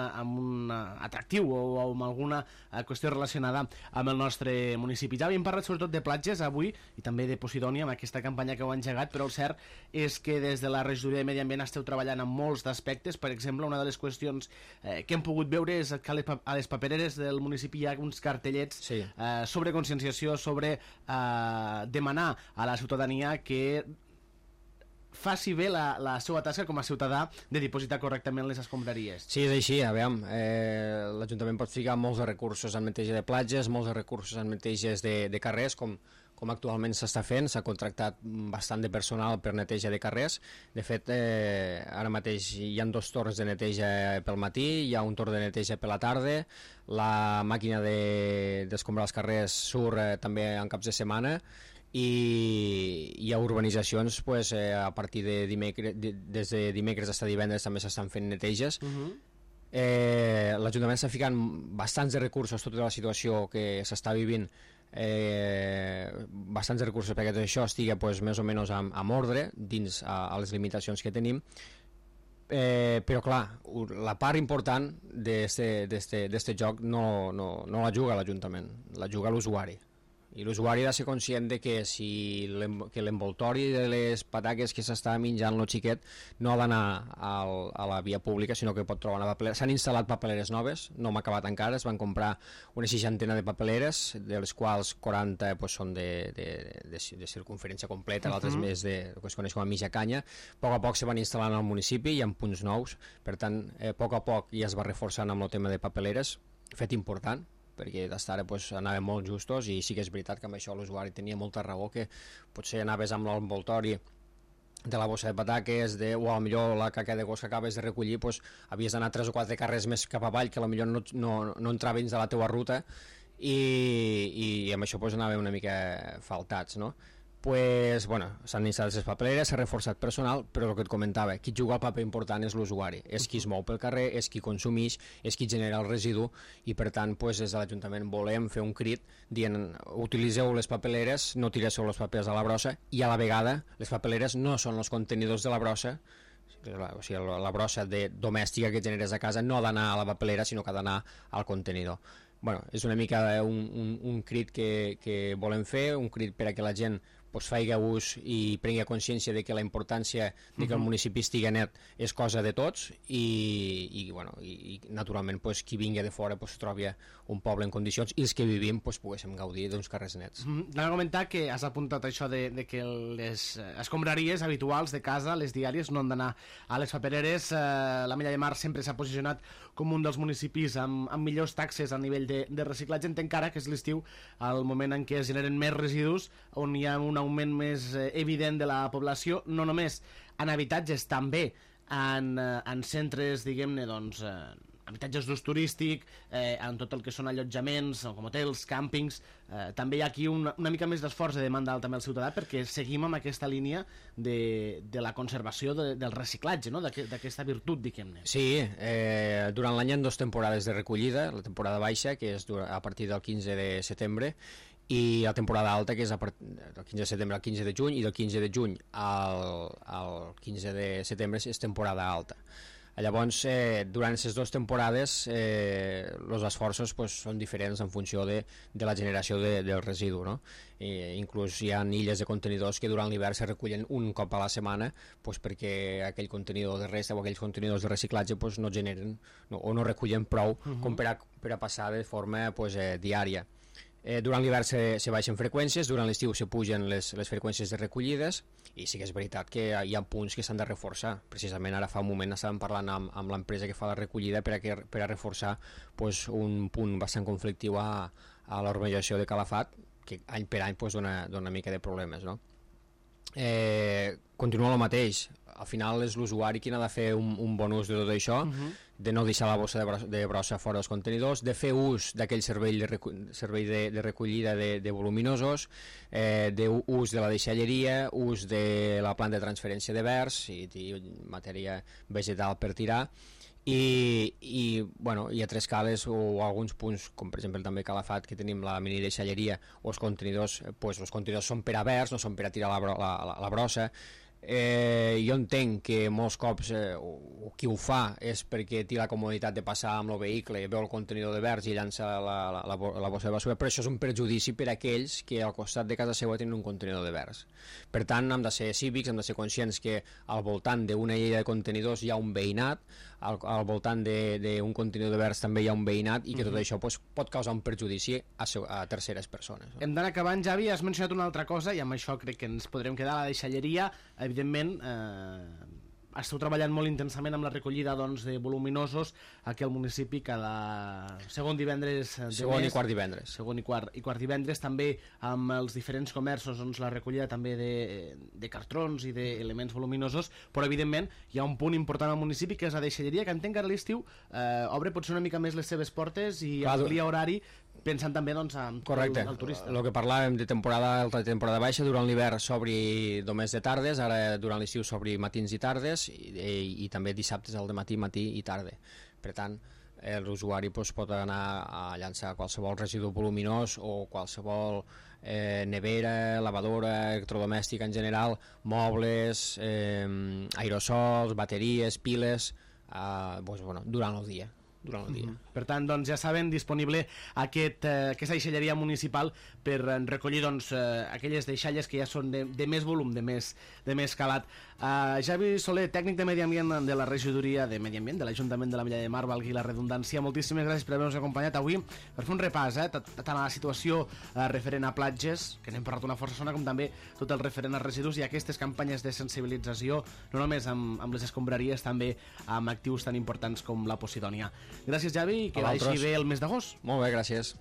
un atractiu o amb alguna qüestió relacionada amb el nostre municipi. Ja havíem parlat sobretot de platges avui i també de Posidònia amb aquesta campanya que heu engegat, però el cert és que des de la regidoria de Medi Ambient esteu treballant en molts d'aspectes. Per exemple, una de les qüestions que hem pogut veure és que a les papereres del municipi hi ha uns cartellets sobre conscienciació, sobre demanar a la ciutadania que faci bé la seva tasca com a ciutadà de dipositar correctament les escombraries. Sí, és així, a veure, l'Ajuntament pot ficar molts de recursos en neteja de platges, molts de recursos en neteges de carrers, com actualment s'està fent, s'ha contractat bastant de personal per neteja de carrers. De fet, ara mateix hi ha 2 torns de neteja pel matí, hi ha un torn de neteja per la tarda, la màquina d'escombrar els carrers surt també en caps de setmana, i hi ha urbanitzacions pues, a partir de dimecres, des de dimecres fins a divendres també s'estan fent neteges. L'Ajuntament està ficant bastants de recursos, tota la situació que s'està vivint, bastants de recursos perquè tot això estigui pues, més o menys amb ordre dins a les limitacions que tenim, però clar, la part important d'este joc no la juga l'Ajuntament, la juga l'usuari. I l'usuari ha de ser conscient de que que l'envoltori de les pataques que s'està menjant el xiquet no ha d'anar a la via pública, sinó que pot trobar una papelera. S'han instal·lat papeleres noves, no hem acabat encara, es van comprar una 60 de papeleres, de les quals 40 pues, són de circunferència completa, l'altre és més que es coneix com a mitja canya. A poc se van instal·lant al municipi, hi ha punts nous, per tant, a poc ja es va reforçant amb el tema de papeleres, fet important, perquè d'estar ara pues, anàvem molt justos i sí que és veritat que amb això l'usuari tenia molta raó, que potser anaves amb l'envoltori de la bossa de pataques o potser la caca de gos que acabes de recollir, pues, havies d'anar 3 o 4 carrers més cap avall que potser no entrava dins de la teua ruta i amb això pues, anàvem una mica faltats, no? Pues, s'han instal·lat les papeleres, s'ha reforçat personal, però el que et comentava, qui juga el paper important és l'usuari, és qui es mou pel carrer, és qui consumeix, és qui genera el residu, i per tant, pues, des de l'Ajuntament volem fer un crit dient, utilitzeu les papeleres, no tireu els papers a la brossa, i a la vegada, les papeleres no són els contenidors de la brossa, o sigui, la brossa domèstica que generes a casa no ha d'anar a la papelera, sinó que ha d'anar al contenidor. És una mica un crit que volem fer, un crit per a que la gent faci ús i prengui consciència de que la importància de que el municipi estigui net és cosa de tots i naturalment qui vingui de fora trobi un poble en condicions i els que vivim poguéssim gaudir d'uns carrers nets. Anava a comentar que has apuntat això de que les escombraries habituals de casa, les diàries, no han d'anar a les papereres. L'Ametlla de Mar sempre s'ha posicionat com un dels municipis amb millors taxes a nivell de reciclatge. Entenc que ara, que és l'estiu, al moment en què es generen més residus, on hi ha un augment més evident de la població, no només en habitatges, també en centres, diguem-ne, doncs, habitatges d'ús turístic, en tot el que són allotjaments, com hotels, càmpings. També hi ha aquí una mica més d'esforç de demanda també al ciutadà, perquè seguim amb aquesta línia de la conservació del reciclatge, no? D'aquesta virtut, diguem-ne. Sí, durant l'any hi ha 2 temporades de recollida, la temporada baixa, que és a partir del 15 de setembre, i la temporada alta, que és del 15 de setembre al 15 de juny, i del 15 de juny al 15 de setembre és temporada alta. Llavors, durant aquestes 2 temporades, els esforços són diferents en funció de la generació del residu, no? Inclús hi ha illes de contenidors que durant l'hivern se recullen un cop a la setmana perquè aquell contenidor de resta o aquells contenidors de reciclatge no generen o no recullen prou com per a passar de forma diària. Durant l'hivern se baixen freqüències, durant l'estiu se pugen les freqüències de recollides, i sí que és veritat que hi ha punts que s'han de reforçar. Precisament ara fa un moment estàvem parlant amb l'empresa que fa la recollida per a reforçar un punt bastant conflictiu a l'urbanització de Calafat, que any per any dona una mica de problemes, no? Continua el mateix. Al final és l'usuari qui ha de fer un bon ús de tot això, de no deixar la bossa de brossa fora dels contenidors, de fer ús d'aquell servei de recollida de voluminosos, d'ús de la deixalleria, ús de la planta de transferència de vers i matèria vegetal per tirar, i a Tres Cales o alguns punts, com per exemple també Calafat, que tenim la mini deixalleria, o els contenidors són per a vers, no són per a tirar la brossa. Jo entenc que molts cops qui ho fa és perquè té la comoditat de passar amb el vehicle, veu el contenidor de vers i llança la bossa de basura, però això és un perjudici per a aquells que al costat de casa seva tenen un contenidor de vers. Per tant, hem de ser cívics, hem de ser conscients que al voltant d'una illa de contenidors hi ha un veïnat, al voltant d'un contenidor de vers també hi ha un veïnat, i que tot això pot causar un perjudici a terceres persones. Hem d'anar acabant, Javi. Has mencionat una altra cosa, i amb això crec que ens podrem quedar a la deixalleria. Evidentment, esteu treballant molt intensament amb la recollida de voluminosos aquí al municipi cada segon divendres de segon i quart divendres. Segon i quart divendres, també amb els diferents comerços, la recollida també de cartrons i d'elements voluminosos, però evidentment hi ha un punt important al municipi, que és la deixalleria, que entenc que ara a l'estiu obre potser una mica més les seves portes i amplia horari, pensant també al turista. El que parlàvem de temporada alta i temporada baixa, durant l'hivern s'obri només de tardes, ara durant l'estiu s'obri matins i tardes, i també dissabtes al matí i tarda. Per tant, l'usuari pot anar a llançar qualsevol residu voluminós o qualsevol nevera, lavadora, electrodomèstica en general, mobles, aerosols, bateries, piles, durant el dia. Per tant, ja saben, disponible aquesta deixalleria municipal per recollir aquelles deixalles que ja són de més volum, de més calat. Javi Soler, tècnic de Medi Ambient de la regidoria de Medi Ambient de l'Ajuntament de l'Ametlla de Mar, valgui la redundància, moltíssimes gràcies per haver-nos acompanyat avui per fer un repàs, tant a la situació referent a platges, que n'hem parlat una força estona, com també tot el referent a residus i aquestes campanyes de sensibilització, no només amb les escombraries, també amb actius tan importants com la Posidònia. Gràcies, Javi, i que vagi bé el mes d'agost. Molt bé, gràcies.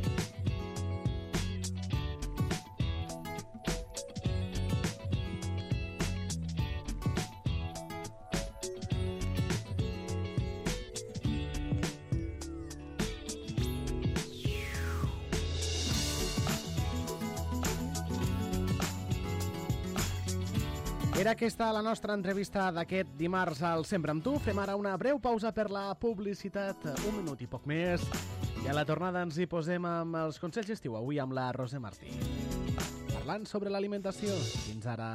Era aquesta la nostra entrevista d'aquest dimarts al Sempre amb tu. Fem ara una breu pausa per la publicitat, un minut i poc més, i a la tornada ens hi posem amb els consells d'estiu, avui amb la Roser Martí, parlant sobre l'alimentació. Fins ara.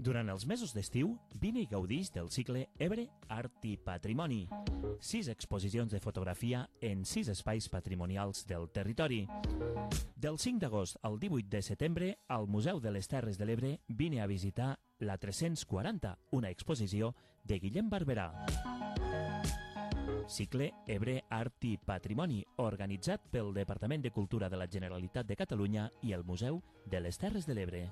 Durant els mesos d'estiu, vine i gaudix del cicle Ebre, Art i Patrimoni. 6 exposicions de fotografia en 6 espais patrimonials del territori. Del 5 d'agost al 18 de setembre, al Museu de les Terres de l'Ebre vine a visitar la 340, una exposició de Guillem Barberà. Cicle Ebre, Art i Patrimoni, organitzat pel Departament de Cultura de la Generalitat de Catalunya i el Museu de les Terres de l'Ebre.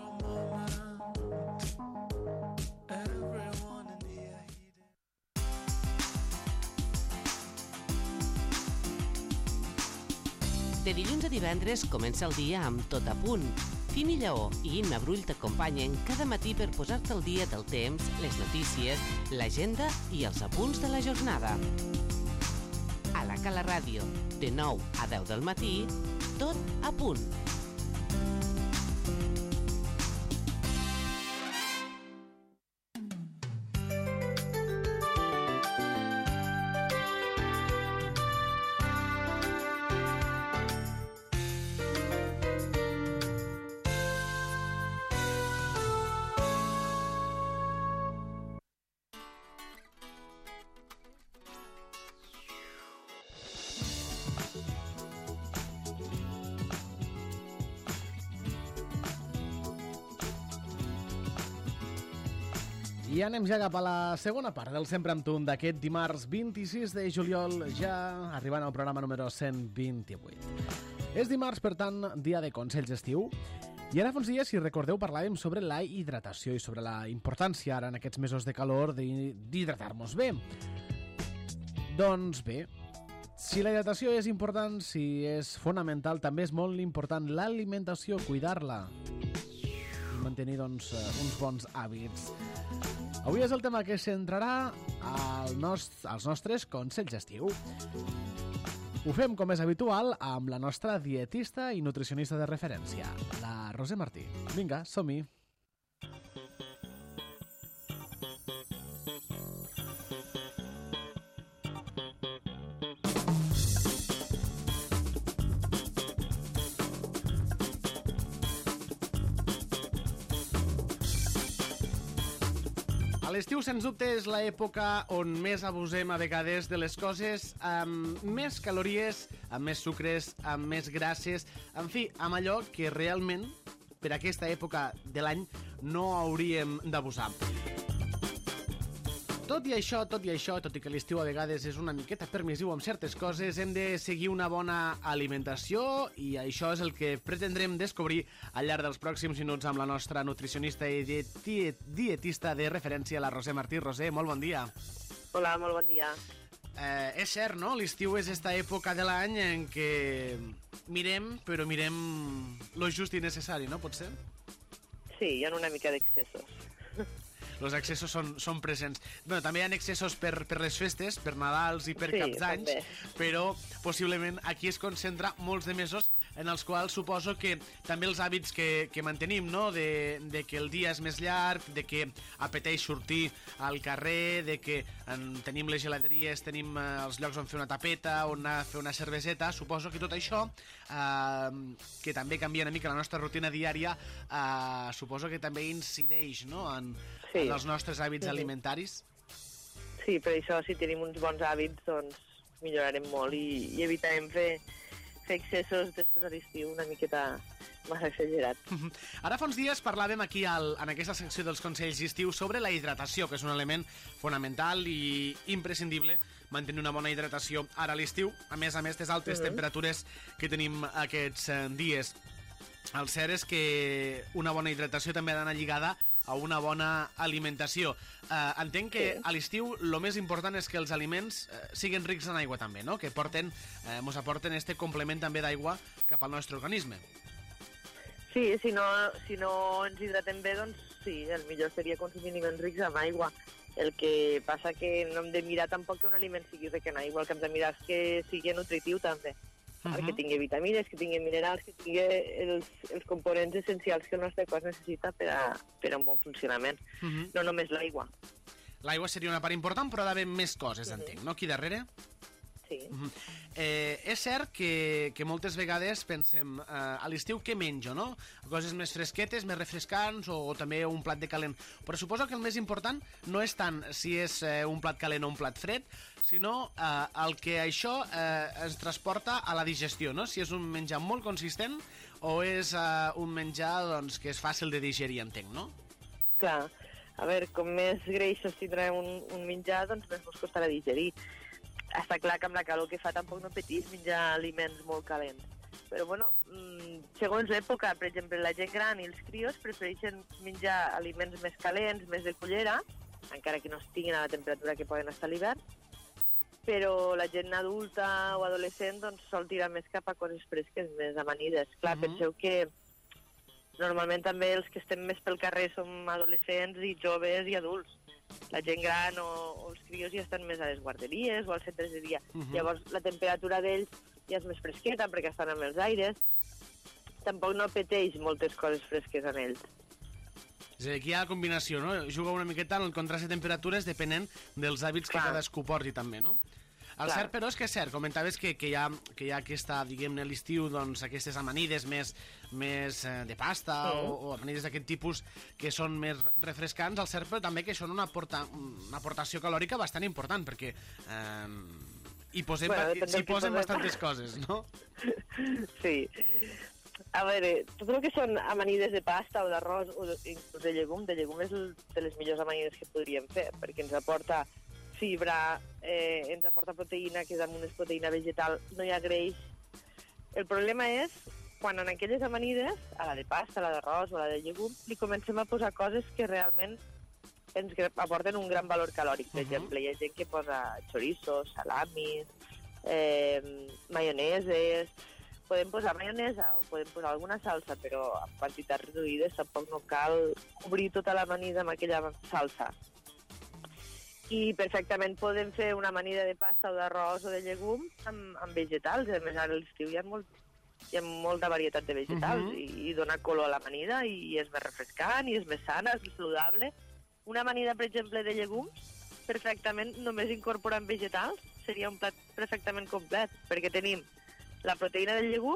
De dilluns a divendres comença el dia amb Tot a Punt. Tini Lleó i Imma Brull t'acompanyen cada matí per posar-te al dia del temps, les notícies, l'agenda i els apunts de la jornada. A la Cala Ràdio, de 9 a 10 del matí, Tot a Punt. I anem ja cap a la segona part del Sempre amb tu d'aquest dimarts 26 de juliol, ja arribant al programa número 128. És dimarts, per tant, dia de consells d'estiu. I ara fa uns dies, si recordeu, parlàvem sobre la hidratació i sobre la importància ara en aquests mesos de calor d'hidratar-nos bé. Doncs bé, si la hidratació és important, si és fonamental, també és molt important l'alimentació, cuidar-la i mantenir doncs, uns bons hàbits. Avui és el tema que centrarà als nostres consells d'estiu. Ho fem, com és habitual, amb la nostra dietista i nutricionista de referència, la Roser Martí. Vinga, som-hi! L'estiu, sens dubte, és l'època on més abusem a vegades de les coses amb més calories, amb més sucres, amb més grasses, en fi, amb allò que realment, per aquesta època de l'any, no hauríem d'abusar. Tot i això, tot i que l'estiu a vegades és una miqueta permissiu amb certes coses, hem de seguir una bona alimentació i això és el que pretendrem descobrir al llarg dels pròxims minuts amb la nostra nutricionista i dietista de referència, la Roser Martí. Roser, molt bon dia. Hola, molt bon dia. És cert, no? L'estiu és esta època de l'any en què mirem, però mirem lo just i necessari, no? Pot ser? Sí, hi ha una mica d'excessos. Els excessos són presents. Bé, també hi ha excessos per les festes, per Nadals i per Caps d'Anys, però possiblement aquí es concentra molts de mesos en els quals suposo que també els hàbits que mantenim, no? De que el dia és més llarg, de que apeteix sortir al carrer, de que tenim les geladeries, tenim els llocs on fer una tapeta, on anar a fer una cerveseta. Suposo que tot això, que també canvia una mica la nostra rutina diària, suposo que també incideix, no? en els nostres hàbits alimentaris. Sí, per això si tenim uns bons hàbits doncs millorarem molt i evitarem fer excessos després a l'estiu una miqueta massa exagerat. Ara fa uns dies parlàvem aquí en aquesta secció dels consells d'estiu sobre la hidratació, que és un element fonamental i imprescindible mantenir una bona hidratació ara a l'estiu, a més des altes temperatures que tenim aquests dies. El cert és que una bona hidratació també ha d'anar lligada a una bona alimentació. Entenc que a l'estiu el més important és que els aliments siguin rics en aigua també, no? Que mos aporten este complement també d'aigua cap al nostre organisme. Sí, si no ens hidratem bé, doncs sí, el millor seria consumir aliments rics en aigua. El que passa que no hem de mirar tampoc que un aliment sigui ric en aigua, el que hem de mirar és que sigui nutritiu també. Que tingui vitamines, que tingui minerals, que tingui els components essencials que el nostre cos necessita per a un bon funcionament. No només l'aigua. L'aigua seria una part important, però ha d'haver més coses, entenc, no? Aquí darrere? sí. És cert que moltes vegades pensem a l'estiu què menjo, no? Coses més fresquetes, més refrescants o també un plat de calent. Però suposo que el més important no és tant si és un plat calent o un plat fred, sinó el que això ens transporta a la digestió, no? Si és un menjar molt consistent o és un menjar doncs, que és fàcil de digerir, entenc, no? Clar, a veure, com més greixos tindrà un menjar, doncs més ens costarà digerir. Està clar que amb la calor que fa tampoc no petís menjar aliments molt calents. Però, bueno, segons l'època, per exemple, la gent gran i els crios prefereixen menjar aliments més calents, més de cullera, encara que no estiguin a la temperatura que poden estar a l'hivern, però la gent adulta o adolescent doncs, sol tirar més cap a coses fresques, més amanides. Clar, penseu que normalment també els que estem més pel carrer som adolescents i joves i adults. La gent gran o els crios ja estan més a les guarderies o als centres de dia. Llavors la temperatura d'ells ja és més fresqueta perquè estan amb els aires. Tampoc no apeteix moltes coses fresques en ells. És a dir, aquí hi ha la combinació, no? Juga una miqueta en el contrast de temperatures depenent dels hàbits que cadascú porti també, no? El cert, però, és que és cert, comentaves que hi ha aquesta, diguem-ne, l'estiu, doncs, aquestes amanides més de pasta o amanides d'aquest tipus que són més refrescants. El cert, però també que són una aportació calòrica bastant important, perquè hi posen bastantes coses, no? Sí. A veure, tot el que són amanides de pasta o d'arròs o inclús de llegum és de les millors amanides que podríem fer, perquè ens aporta fibra, ens aporta proteïna, que és amb una proteïna vegetal, no hi ha greix. El problema és quan en aquelles amanides, a la de pasta, a la d'arròs o a la de llegum, li comencem a posar coses que realment ens aporten un gran valor calòric. Per exemple, hi ha gent que posa chorizos, salamis, maioneses. Podem posar maionesa o podem posar alguna salsa, però en quantitats reduïdes tampoc no cal cobrir tota l'amanida amb aquella salsa. I perfectament podem fer una amanida de pasta o d'arròs o de llegum amb vegetals. A més, ara a l'estiu hi ha molta varietat de vegetals i dona color a l'amanida i és més refrescant i és més sana, és més saludable. Una amanida, per exemple, de llegums, perfectament només incorporant vegetals seria un plat perfectament complet, perquè tenim la proteïna del llegum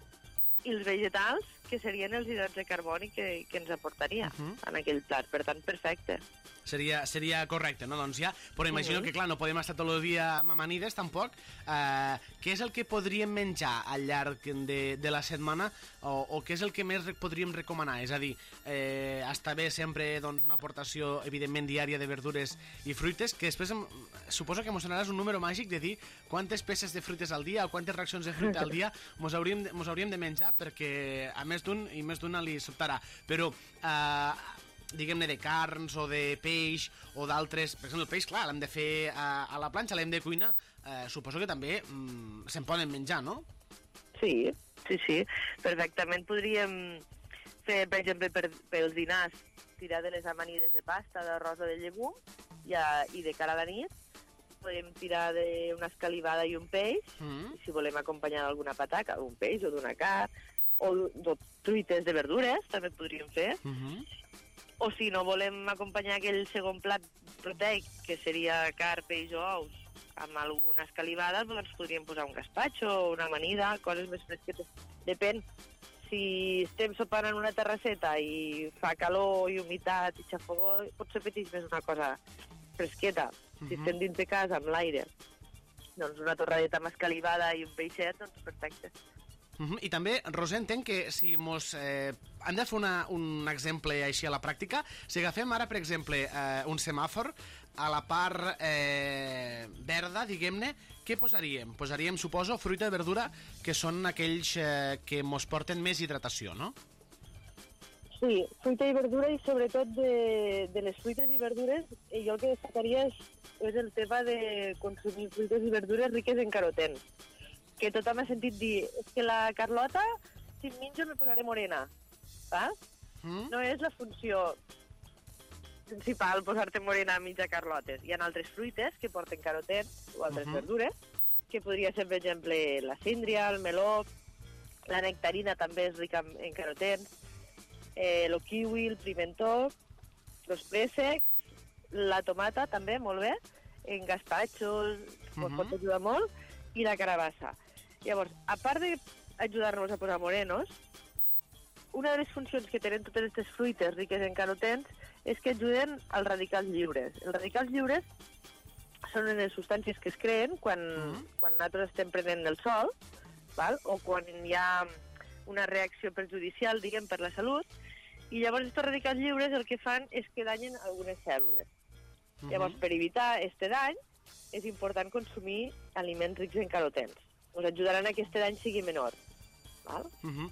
i els vegetals, que serien els hidrats de carboni que ens aportaria en aquell plat. Per tant, perfecte. Seria correcte, no? Doncs ja, però imagino que, clar, no podem estar tot el dia amb amanides, tampoc. Què és el que podríem menjar al llarg de la setmana o què és el que més podríem recomanar? És a dir, està bé sempre doncs, una aportació, evidentment, diària de verdures i fruites, que després suposo que ens donaràs un número màgic de dir quantes peces de fruites al dia o quantes racions de fruita al dia mos hauríem de menjar, perquè a més d'un i més d'una li sobtarà. Però diguem-ne, de carns o de peix o d'altres... Per exemple, el peix, clar, l'hem de fer a la planxa, l'hem de cuinar. Suposo que també se'n poden menjar, no? Sí. Perfectament podríem fer, per exemple, pels dinars, tirar de les amanides de pasta, d'arròs o de llegum, i de cara a la nit podem tirar d'una escalivada i un peix, i si volem acompanyar d'alguna pataca, d'un peix o d'una carn, o truites de verdures, també podríem fer. O si no volem acompanyar aquell segon plat proteic, que seria carn, peix o ous, amb alguna escalivada, doncs podríem posar un gazpacho o una amanida, coses més fresquetes. Depèn. Si estem sopant en una terrasseta i fa calor i humitat i xafogó, potser peteix més una cosa fresqueta. Si estem dins de casa, amb l'aire, doncs una torradeta amb escalivada i un peixet, doncs perfecte. I també, Roser, entenc que si hem de fer un exemple així a la pràctica, si agafem ara, per exemple, un semàfor, a la part verda, diguem-ne, què posaríem? Posaríem, suposo, fruita i verdura, que són aquells que mos porten més hidratació, no? Sí, fruita i verdura, i sobretot de les fruites i verdures, jo el que destacaria és el tema de consumir fruites i verdures riques en carotens, que tothom ha sentit dir, és que la Carlota, si em menjo, me posaré morena, saps? No és la funció principal posar-te morena a mitja Carlotes. Hi ha altres fruites que porten carotens o altres verdures, que podria ser, per exemple, la síndria, el meló, la nectarina també és rica en carotens, el kiwi, el pimentó, els préssecs, la tomata també, molt bé, en gazpachos, pot ajudar molt, i la carabassa. Llavors, a part d'ajudar-nos a posar morenos, una de les funcions que tenen totes aquestes fruites riques en carotens és que ajuden als radicals lliures. Els radicals lliures són unes substàncies que es creen quan nosaltres estem prenent el sol, val? O quan hi ha una reacció perjudicial, diguem, per la salut, i llavors aquests radicals lliures el que fan és que danyen algunes cèl·lules. Llavors, per evitar aquest dany, és important consumir aliments rics en carotens. Us ajudaran a que aquest dany sigui menor. Val?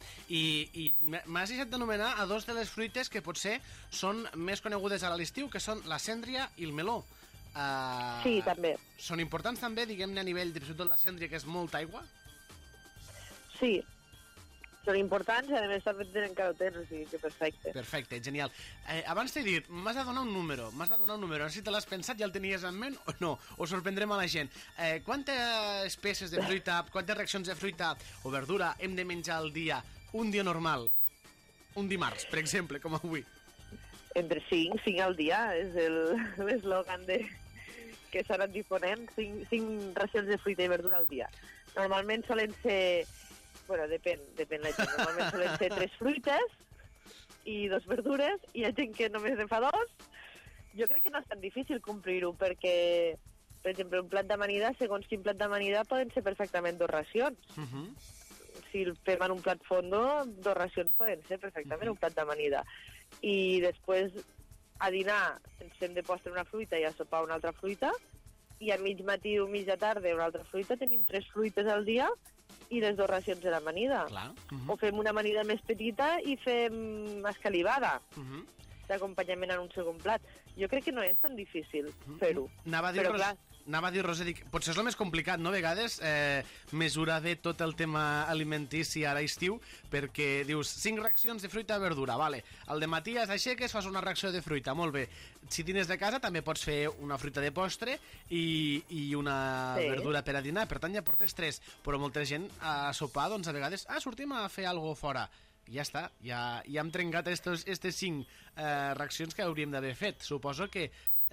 I m'has deixat d'anomenar a dos de les fruites que potser són més conegudes a l'estiu, que són la cèndria i el meló. Sí, també. Són importants també, diguem-ne, a nivell de la cèndria, que és molta aigua? Sí, són importants i a més també tenen carotens, o sigui que perfecte. Perfecte, genial. Abans t'he dit, m'has de donar un número, no sé si te l'has pensat, ja el tenies en ment o no, o sorprendrem a la gent. Quantes peces de fruita, quantes racions de fruita o verdura hem de menjar al dia, un dia normal? Un dimarts, per exemple, com avui. Entre 5 al dia, és l'eslògan que s'ha anat difonent, 5 racions de fruita i verdura al dia. Normalment solen ser... Bueno, depèn la gent. Normalment solen ser 3 fruites i 2 verdures, i hi ha gent que només en fa 2. Jo crec que no és tan difícil complir-ho, perquè, per exemple, un plat d'amanida, segons quin plat d'amanida, poden ser perfectament 2 racions. Si el fem en un plat fondo, 2 racions poden ser perfectament un plat d'amanida. I després, a dinar, ens fem de postre una fruita i a sopar una altra fruita, i a mig matí o mitja tarda una altra fruita, tenim 3 fruites al dia i les 2 racions de l'amanida. O fem una amanida més petita i fem escalivada d'acompanyament en un segon plat. Jo crec que no és tan difícil fer-ho. Anava a dir, Roser, potser és el més complicat, no?, a vegades, mesurar bé tot el tema alimentici ara estiu, perquè dius 5 racions de fruita i verdura, vale. Al dematí t'aixeques, fas una ració de fruita, molt bé. Si tens de casa també pots fer una fruita de postre i una verdura per a dinar, per tant ja portes 3, però molta gent a sopar, doncs a vegades, sortim a fer alguna cosa fora. Ja està, ja hem trencat aquestes 5 racions que hauríem d'haver fet. Suposo que...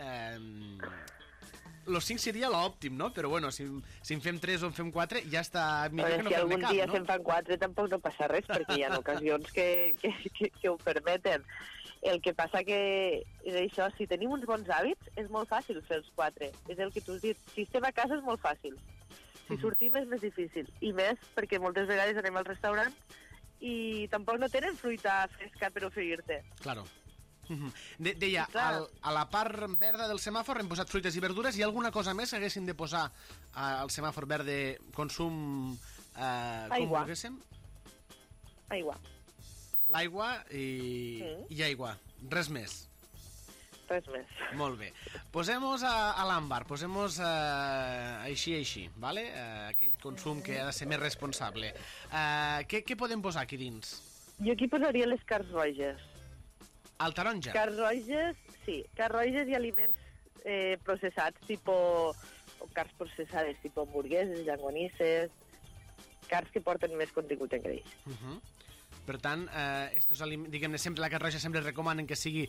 los 5 seria l'òptim, no? Però bueno, si en fem 3 o en fem 4, ja està millor que no fem cap, no? Si algun dia se'n fan 4 tampoc no passa res, perquè hi ha ocasions que ho permeten. El que passa que és això, si tenim uns bons hàbits, és molt fàcil fer els 4. És el que tu has dit, si estem a casa és molt fàcil. Si sortim és més difícil. I més perquè moltes vegades anem al restaurant i tampoc no tenen fruita fresca per oferir-te. Claro. Deia, a la part verda del semàfor hem posat fruites i verdures. Hi ha alguna cosa més que haguéssim de posar al semàfor verd de consum? Aigua. Aigua. L'aigua i aigua. Res més. Res més. Molt bé. Posem-nos a l'àmbar, posem-nos així, vale? Aquell consum que ha de ser més responsable. Què podem posar aquí dins? Jo aquí posaria les carns roges. El taronja? Carns roges, sí. Carns roges i aliments processats, tipus... o carns processades, tipus hamburgueses, llangonisses... Carns que porten més contingut en greix. Per tant, diguem-ne, sempre la carn roja sempre recomanen que sigui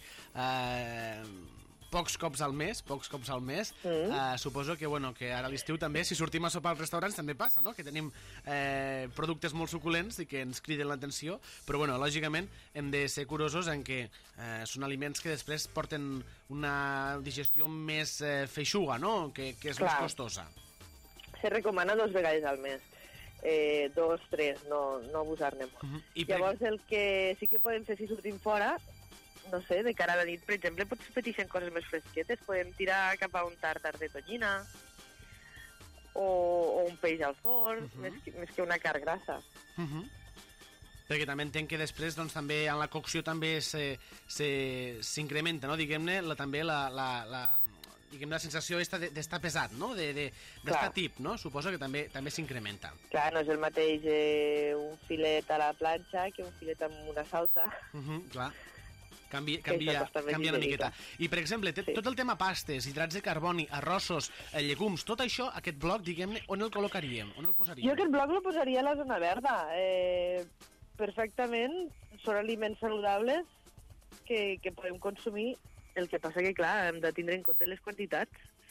pocs cops al mes. Suposo que, bueno, que ara a l'estiu també, si sortim a sopar als restaurants, també passa, no?, que tenim productes molt suculents i que ens criden l'atenció, però, bueno, lògicament hem de ser curosos en que són aliments que després porten una digestió més feixuga, no?, que és més costosa. Se recomana 2 vegades al mes. 2, 3, no abusar-ne molt. Llavors, el que sí que podem fer si sortim fora, no sé, de cara a la nit, per exemple, potser peteixen coses més fresquetes. Podem tirar cap a un tàrtar de tonyina o un peix al forn, més que una carn grassa. Perquè també entenc que després, doncs, també en la cocció també s'incrementa, no?, diguem-ne, també la sensació d'estar pesat, no?, d'estar tip, no? Suposo que també s'incrementa. Clar, no és el mateix un filet a la planxa que un filet amb una salsa. Clar. Canvia una miqueta. I, per exemple, tot el tema pastes, hidrats de carboni, arrossos, llegums, tot això, aquest bloc, diguem-ne, on el col·locaríem? On el posaríem? Jo aquest bloc el posaria a la zona verda. Perfectament, són aliments saludables que podem consumir. El que passa que, clar, hem de tindre en compte les quantitats.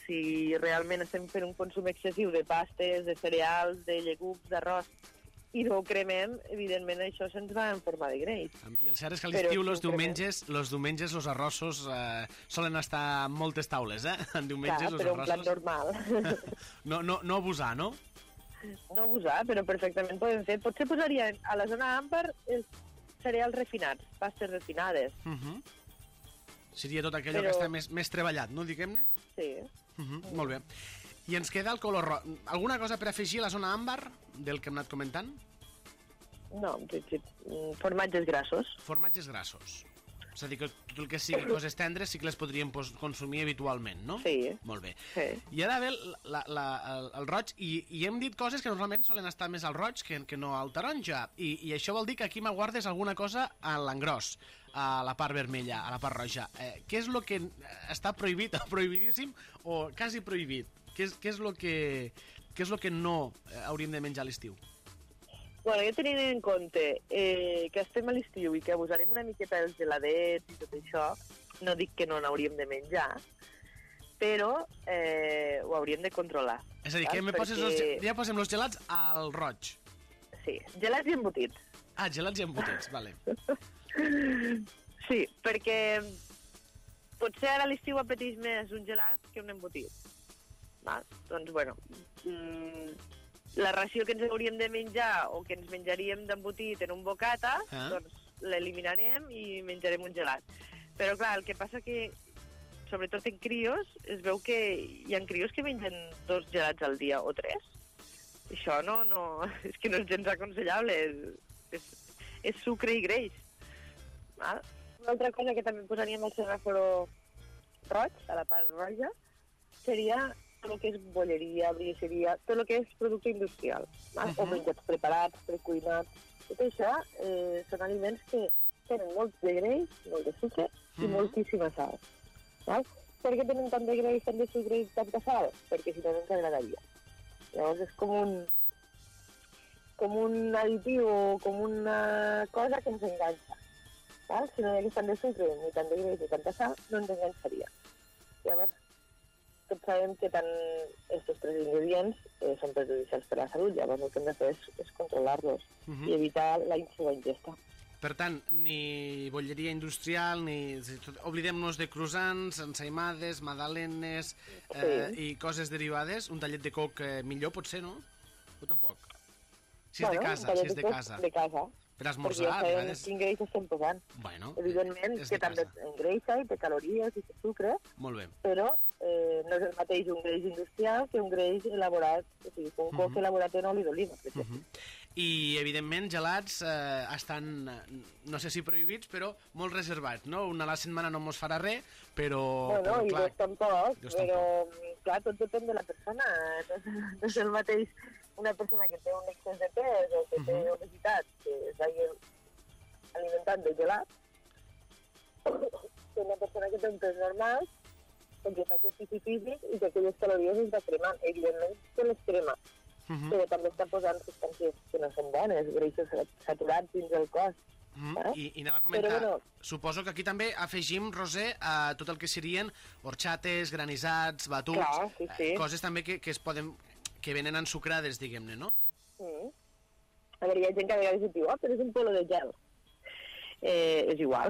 si realment estem fent un consum excessiu de pastes, de cereals, de llegums, d'arròs, i no ho cremem, evidentment això se'ns va en forma de greix. I el cert és que a l'estiu, els diumenges, els arrossos solen estar en moltes taules, eh? En diumenges, clar, però un plat normal. No abusar, no? No abusar, però perfectament podem fer. Potser posaria a la zona àmbar els cereals refinats, pastes refinades. Seria tot allò que està més treballat, no, diguem-ne? Sí. Molt bé. I ens queda el color roig. Alguna cosa per afegir a la zona àmbar del que hem anat comentant? No, formatges grassos. Formatges grassos. És a dir, que tot el que sigui coses tendres sí que les podríem consumir habitualment, no? Sí. Molt bé. Sí. I ara ve el roig, i hem dit coses que normalment solen estar més al roig que no al taronja, i això vol dir que aquí m'aguardes alguna cosa a l'engròs, a la part vermella, a la part roja. Què és el que està prohibit, prohibidíssim, o quasi prohibit? Què és el que no hauríem de menjar a l'estiu? Bueno, jo tenint en compte que estem a l'estiu i que abusarem una miqueta dels geladets i tot això, no dic que no n'hauríem de menjar, però ho hauríem de controlar. És a dir, que ja posem els gelats al roig. Sí, gelats i embotits. Ah, gelats i embotits, vale. Sí, perquè potser ara a l'estiu apeteix més un gelat que un embotit. Doncs, bueno, la ració que ens hauríem de menjar o que ens menjaríem d'embotit en un bocata, doncs l'eliminarem i menjarem un gelat. Però, clar, el que passa que, sobretot en crios, es veu que hi ha crios que mengen 2 gelats al dia o 3. Això no és que no és gens aconsellable, és sucre i greix. Una altra cosa que també posaríem al semàforo roig, a la part roja, seria tot el que és bolleria, brioixeria, tot el que és producte industrial, o menjats preparats, precuinats. Tot això són aliments que tenen molt de greix, molt de sucre i moltíssima sal. Per què tenen tant de greix, tant de sucre i tanta sal? Perquè si no ens agradaria. Llavors és com un additiu o com una cosa que ens enganxa. Si no hi hagués tant de sucre, ni tant de greix, ni tanta sal, no ens enganxaria. Llavors, tots sabem que tant aquests 3 ingredients són perjudicials per a la salut, llavors el que hem de fer és controlar-los i evitar la seva ingesta. Per tant, ni bolleria industrial, oblidem-nos de croissants, ensaïmades, magdalenes i coses derivades. Un tallet de coc millor, potser, no? O tampoc? Si és de casa, si és de casa. De casa. Per esmorzar, perquè ja sabem quin greix estem posant. Bueno, evidentment que també engreixa i té calories i té sucre, però no és el mateix un greix industrial que un greix elaborat, o sigui, un coc elaborat en oli d'oliva. I, evidentment, gelats estan, no sé si prohibits, però molt reservats, no? Una a la setmana no mos farà res, però... Bueno, i dos tampoc, però, clar, tot depèn de la persona. No és el mateix una persona que té un excés de pes o que té obesitat, que s'hagi alimentat de gelat, que una persona que té un pes normal, que fa exercici físic i que aquelles calories es va cremant. Evidentment que les crema, però també està posant substàncies que no són bones, greixos saturats dins el cos. I anava a comentar, suposo que aquí també afegim, Roser, tot el que serien horxates, granissats, batuts, coses també que es poden... que venen ensucrades, diguem-ne, no? A veure, hi ha gent que a vegades diu, però és un polo de gel. És igual.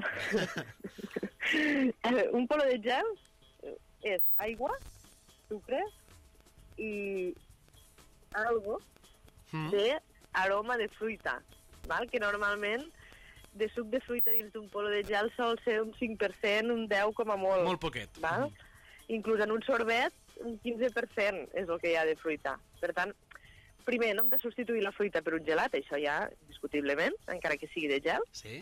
Un polo de gel és aigua, sucre i algo d'aroma de fruita, que normalment de suc de fruita dins d'un polo de gel sol ser un 5%, un 10% com a molt. Molt poquet. Inclús en un sorbet, un 15% és el que hi ha de fruita. Per tant, primer, no hem de substituir la fruita per un gelat, això ja, discutiblement, encara que sigui de gel. Sí.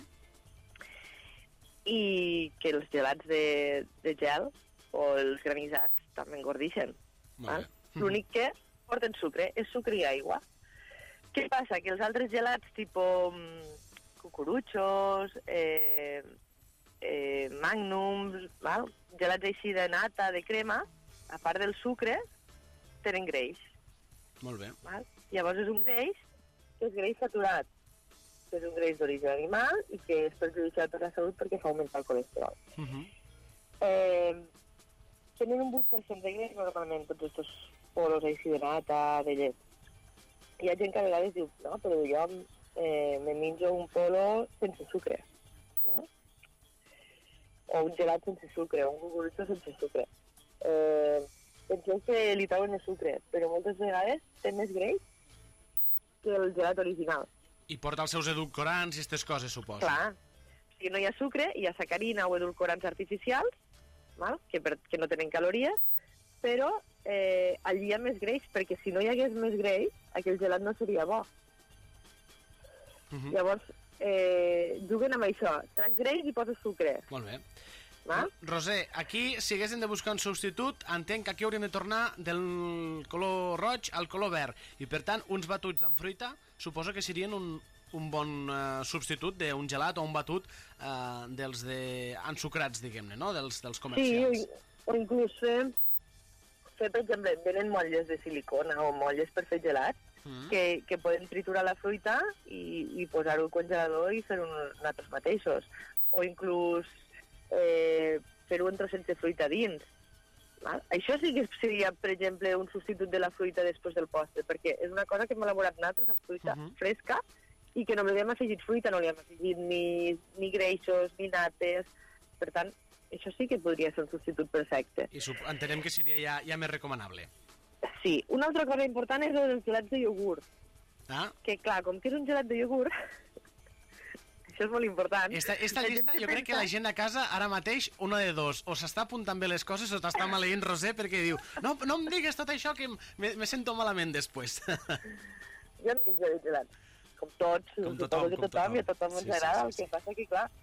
I que els gelats de gel o els granissats també engordixen. L'únic que porten sucre és sucre i aigua. Què passa? Que els altres gelats, tipus cucuruchos, magnums, gelats així de nata, de crema, a part del sucre, tenen greix. Molt bé. Llavors és un greix que és greix saturat, que és un greix d'origen animal i que és perjudicial per la salut perquè fa augmentar el colesterol. tenen un 8% de greix normalment tots aquests polos així de nata, de llet. Hi ha gent que a vegades diu, no, però jo me menjo un polo sense sucre, no? O un gelat sense sucre, o un gugurito sense sucre. Penseu que li trauen el sucre, però moltes vegades té més greix que el gelat original. I porta els seus edulcorants i aquestes coses, suposo. Clar, si no hi ha sucre, hi ha sacarina o edulcorants artificials, val? Que no tenen calories, però allí hi ha més greix, perquè si no hi hagués més greix, aquell gelat no seria bo. Llavors, juguen amb això, trac greix i posa sucre. Molt bé. Val? Roser, aquí, si haguéssim de buscar un substitut, entenc que aquí hauríem de tornar del color roig al color verd. I, per tant, uns batuts amb fruita suposo que serien un bon substitut d'un gelat o un batut dels ensucrats, diguem-ne, no? Dels comercials. Sí, o inclús fer, per exemple, venen motlles de silicona o motlles per fer gelat, que poden triturar la fruita i posar-ho al congelador i fer nosaltres mateixos. O inclús fer-ho en trossets de fruita dins. Val? Això sí que seria, per exemple, un substitut de la fruita després del postre, perquè és una cosa que hem elaborat nosaltres amb fruita fresca i que només li hem afegit fruita, no li hem afegit ni greixos, ni nates. Per tant, això sí que podria ser un substitut perfecte. I entenem que seria ja més recomanable. Sí. Una altra cosa important és els gelats de iogurt. Que, clar, com que és un gelat de iogurt, això és molt important. Esta llista, jo crec que la gent a casa ara mateix, una de dos, o s'està apuntant bé les coses o t'està maleint Roser perquè diu no em digues tot això que me sento malament després. Jo em menjo de gelat, com tots, suposo que tothom, i a tothom ens agrada, el que passa que, clar,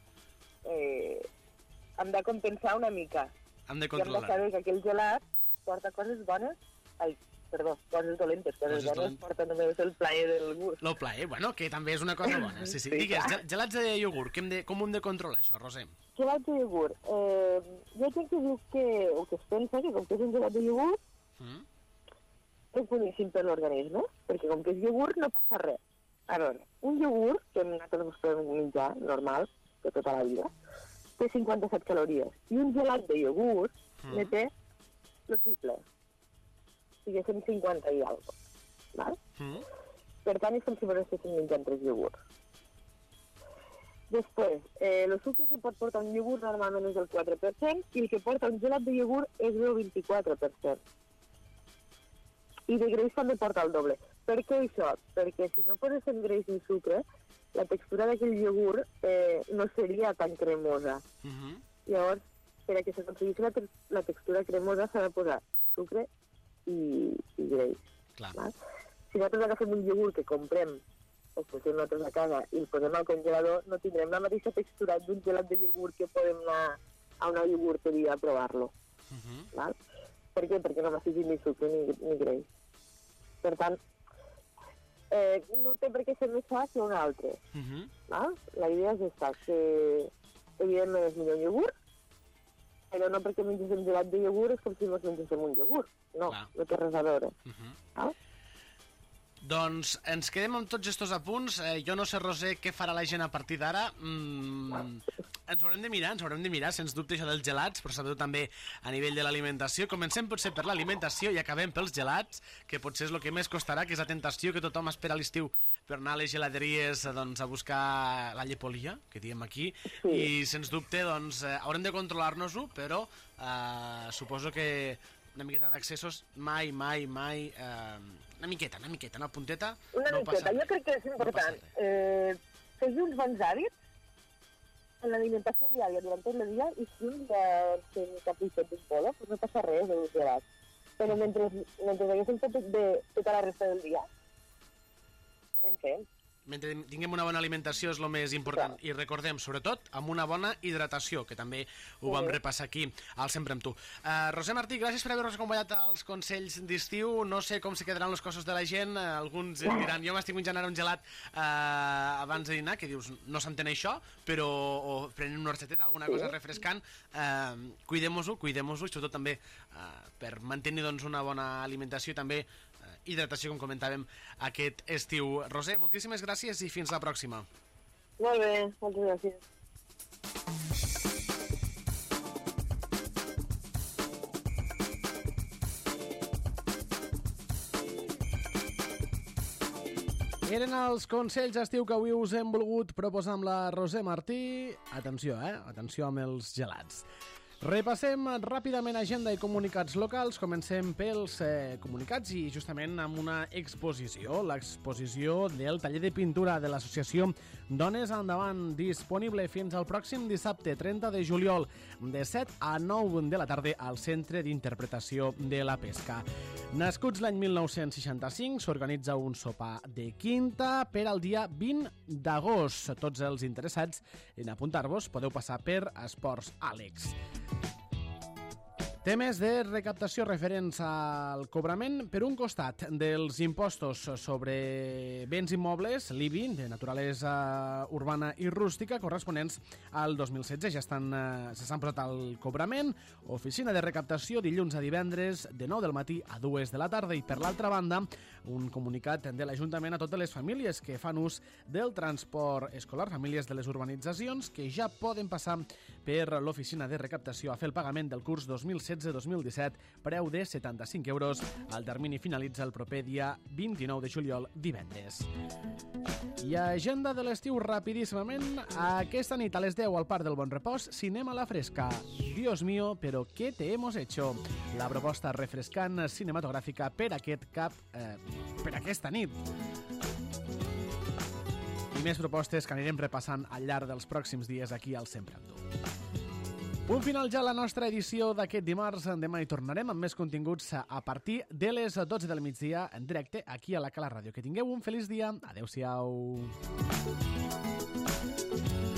hem de compensar una mica. Hem de I controlar. hem de saber que aquell gelat porta coses bones, coses dolentes, coses bones porta només el plaer del gust. El plaer, bueno, que també és una cosa bona. Sí. Digues, gelats de iogurt, com ho hem de controlar, això, Roser? Gelats de iogurt. Hi ha gent que diu o que es pensa que com que és un gelat de iogurt, és boníssim per l'organisme, perquè com que és iogurt no passa res. A veure, un iogurt, que nosaltres ens podem menjar, normal, de tota la vida, té 57 calories. I un gelat de iogurt ne té el triple. O sigui, 150 i alguna cosa. Val? Per tant, és com si m'estéssim menjant 3 iogurts. Després, el sucre que pot portar un iogurt normalment és el 4% i el que porta un gelat de iogurt és el 24%. I de greix també porta el doble. Per què això? Perquè si no poséssim greix ni sucre, la textura d'aquell iogurt no seria tan cremosa. Llavors, per a que s'aconsegueixi la textura cremosa s'ha de posar sucre i greix. Si nosaltres agafem un iogurt que comprem o que fem nosaltres a casa i el posem al congelador, no tindrem la mateixa textura d'un gelat de iogurt que podem anar a una iogurteria a provar-lo. Per què? Perquè no m'afegim ni sucre ni greix. Per tant, no té per què ser més fa que un altre. La idea és aquesta, que evidentment és millor un iogurt, però no perquè mengéssim gelat de iogurt és com si ens mengéssim un iogurt. No, no té res a veure. Doncs ens quedem amb tots estos apunts. Jo no sé, Roser, què farà la gent a partir d'ara. Ens haurem de mirar, sens dubte, això dels gelats, però sobretot també a nivell de l'alimentació. Comencem potser per l'alimentació i acabem pels gelats, que potser és el que més costarà, que és la tentació que tothom espera a l'estiu per anar a les geladeries a buscar la llepolia, que diem aquí, i sens dubte doncs, haurem de controlar-nos-ho, però suposo que una miqueta d'accessos mai, una miqueta, una punteta. Una miqueta, jo crec que és important. Fer uns bons hàbits en l'alimentació diària durant tot el dia i si un dia té un capritxet d'un polo, doncs no passa res de gelat. Però mentre haguéssim fet bé tota la resta del dia, anem fent. Mentre tinguem una bona alimentació és el més important. I recordem, sobretot, amb una bona hidratació, que també ho vam repassar aquí al Sempre amb tu. Roser Martí, gràcies per haver-nos acompanyat als consells d'estiu. No sé com se quedaran les coses de la gent. Alguns diran, jo m'estic menjant ara un gelat abans de dinar, que dius, no s'entén això, però prenen una orxateta, alguna cosa refrescant. Cuidem-nos-ho, i sobretot també per mantenir una bona alimentació i també hidratació, com comentàvem, aquest estiu. Roser, moltíssimes gràcies i fins la pròxima. Molt bé, moltes gràcies. Eren els consells d'estiu que avui us hem volgut proposar amb la Roser Martí. Atenció, atenció amb els gelats. Repassem ràpidament agenda i comunicats locals. Comencem pels comunicats i justament amb una exposició, l'exposició del taller de pintura de l'associació Dones Endavant, disponible fins al pròxim dissabte 30 de juliol de 7 a 9 de la tarda al Centre d'Interpretació de la Pesca. Nascuts l'any 1965, s'organitza un sopar de quinta per al dia 20 d'agost. Tots els interessats en apuntar-vos podeu passar per Esports Àlex. Temes de recaptació referents al cobrament, per un costat, dels impostos sobre béns immobles, l'IBI, de naturalesa urbana i rústica, corresponents al 2016. Ja s'han posat al cobrament, oficina de recaptació dilluns a divendres de 9 del matí a 2 de la tarda. I per l'altra banda, un comunicat de l'Ajuntament a totes les famílies que fan ús del transport escolar, famílies de les urbanitzacions, que ja poden passar per l'oficina de recaptació a fer el pagament del curs 2016-2017, preu de 75 euros. El termini finalitza el proper dia 29 de juliol, divendres. I agenda de l'estiu rapidíssimament. Aquesta nit a les 10 al Parc del Bon Repòs, cinema a la fresca. Dios mío, pero ¿qué te hemos hecho? La proposta refrescant cinematogràfica per aquesta nit. I més propostes que anirem repassant al llarg dels pròxims dies aquí al Sempre amb tu. Punt final ja la nostra edició d'aquest dimarts. Demà hi tornarem amb més continguts a partir de les 12 del migdia en directe aquí a la Cala Ràdio. Que tingueu un feliç dia. Adéu-siau.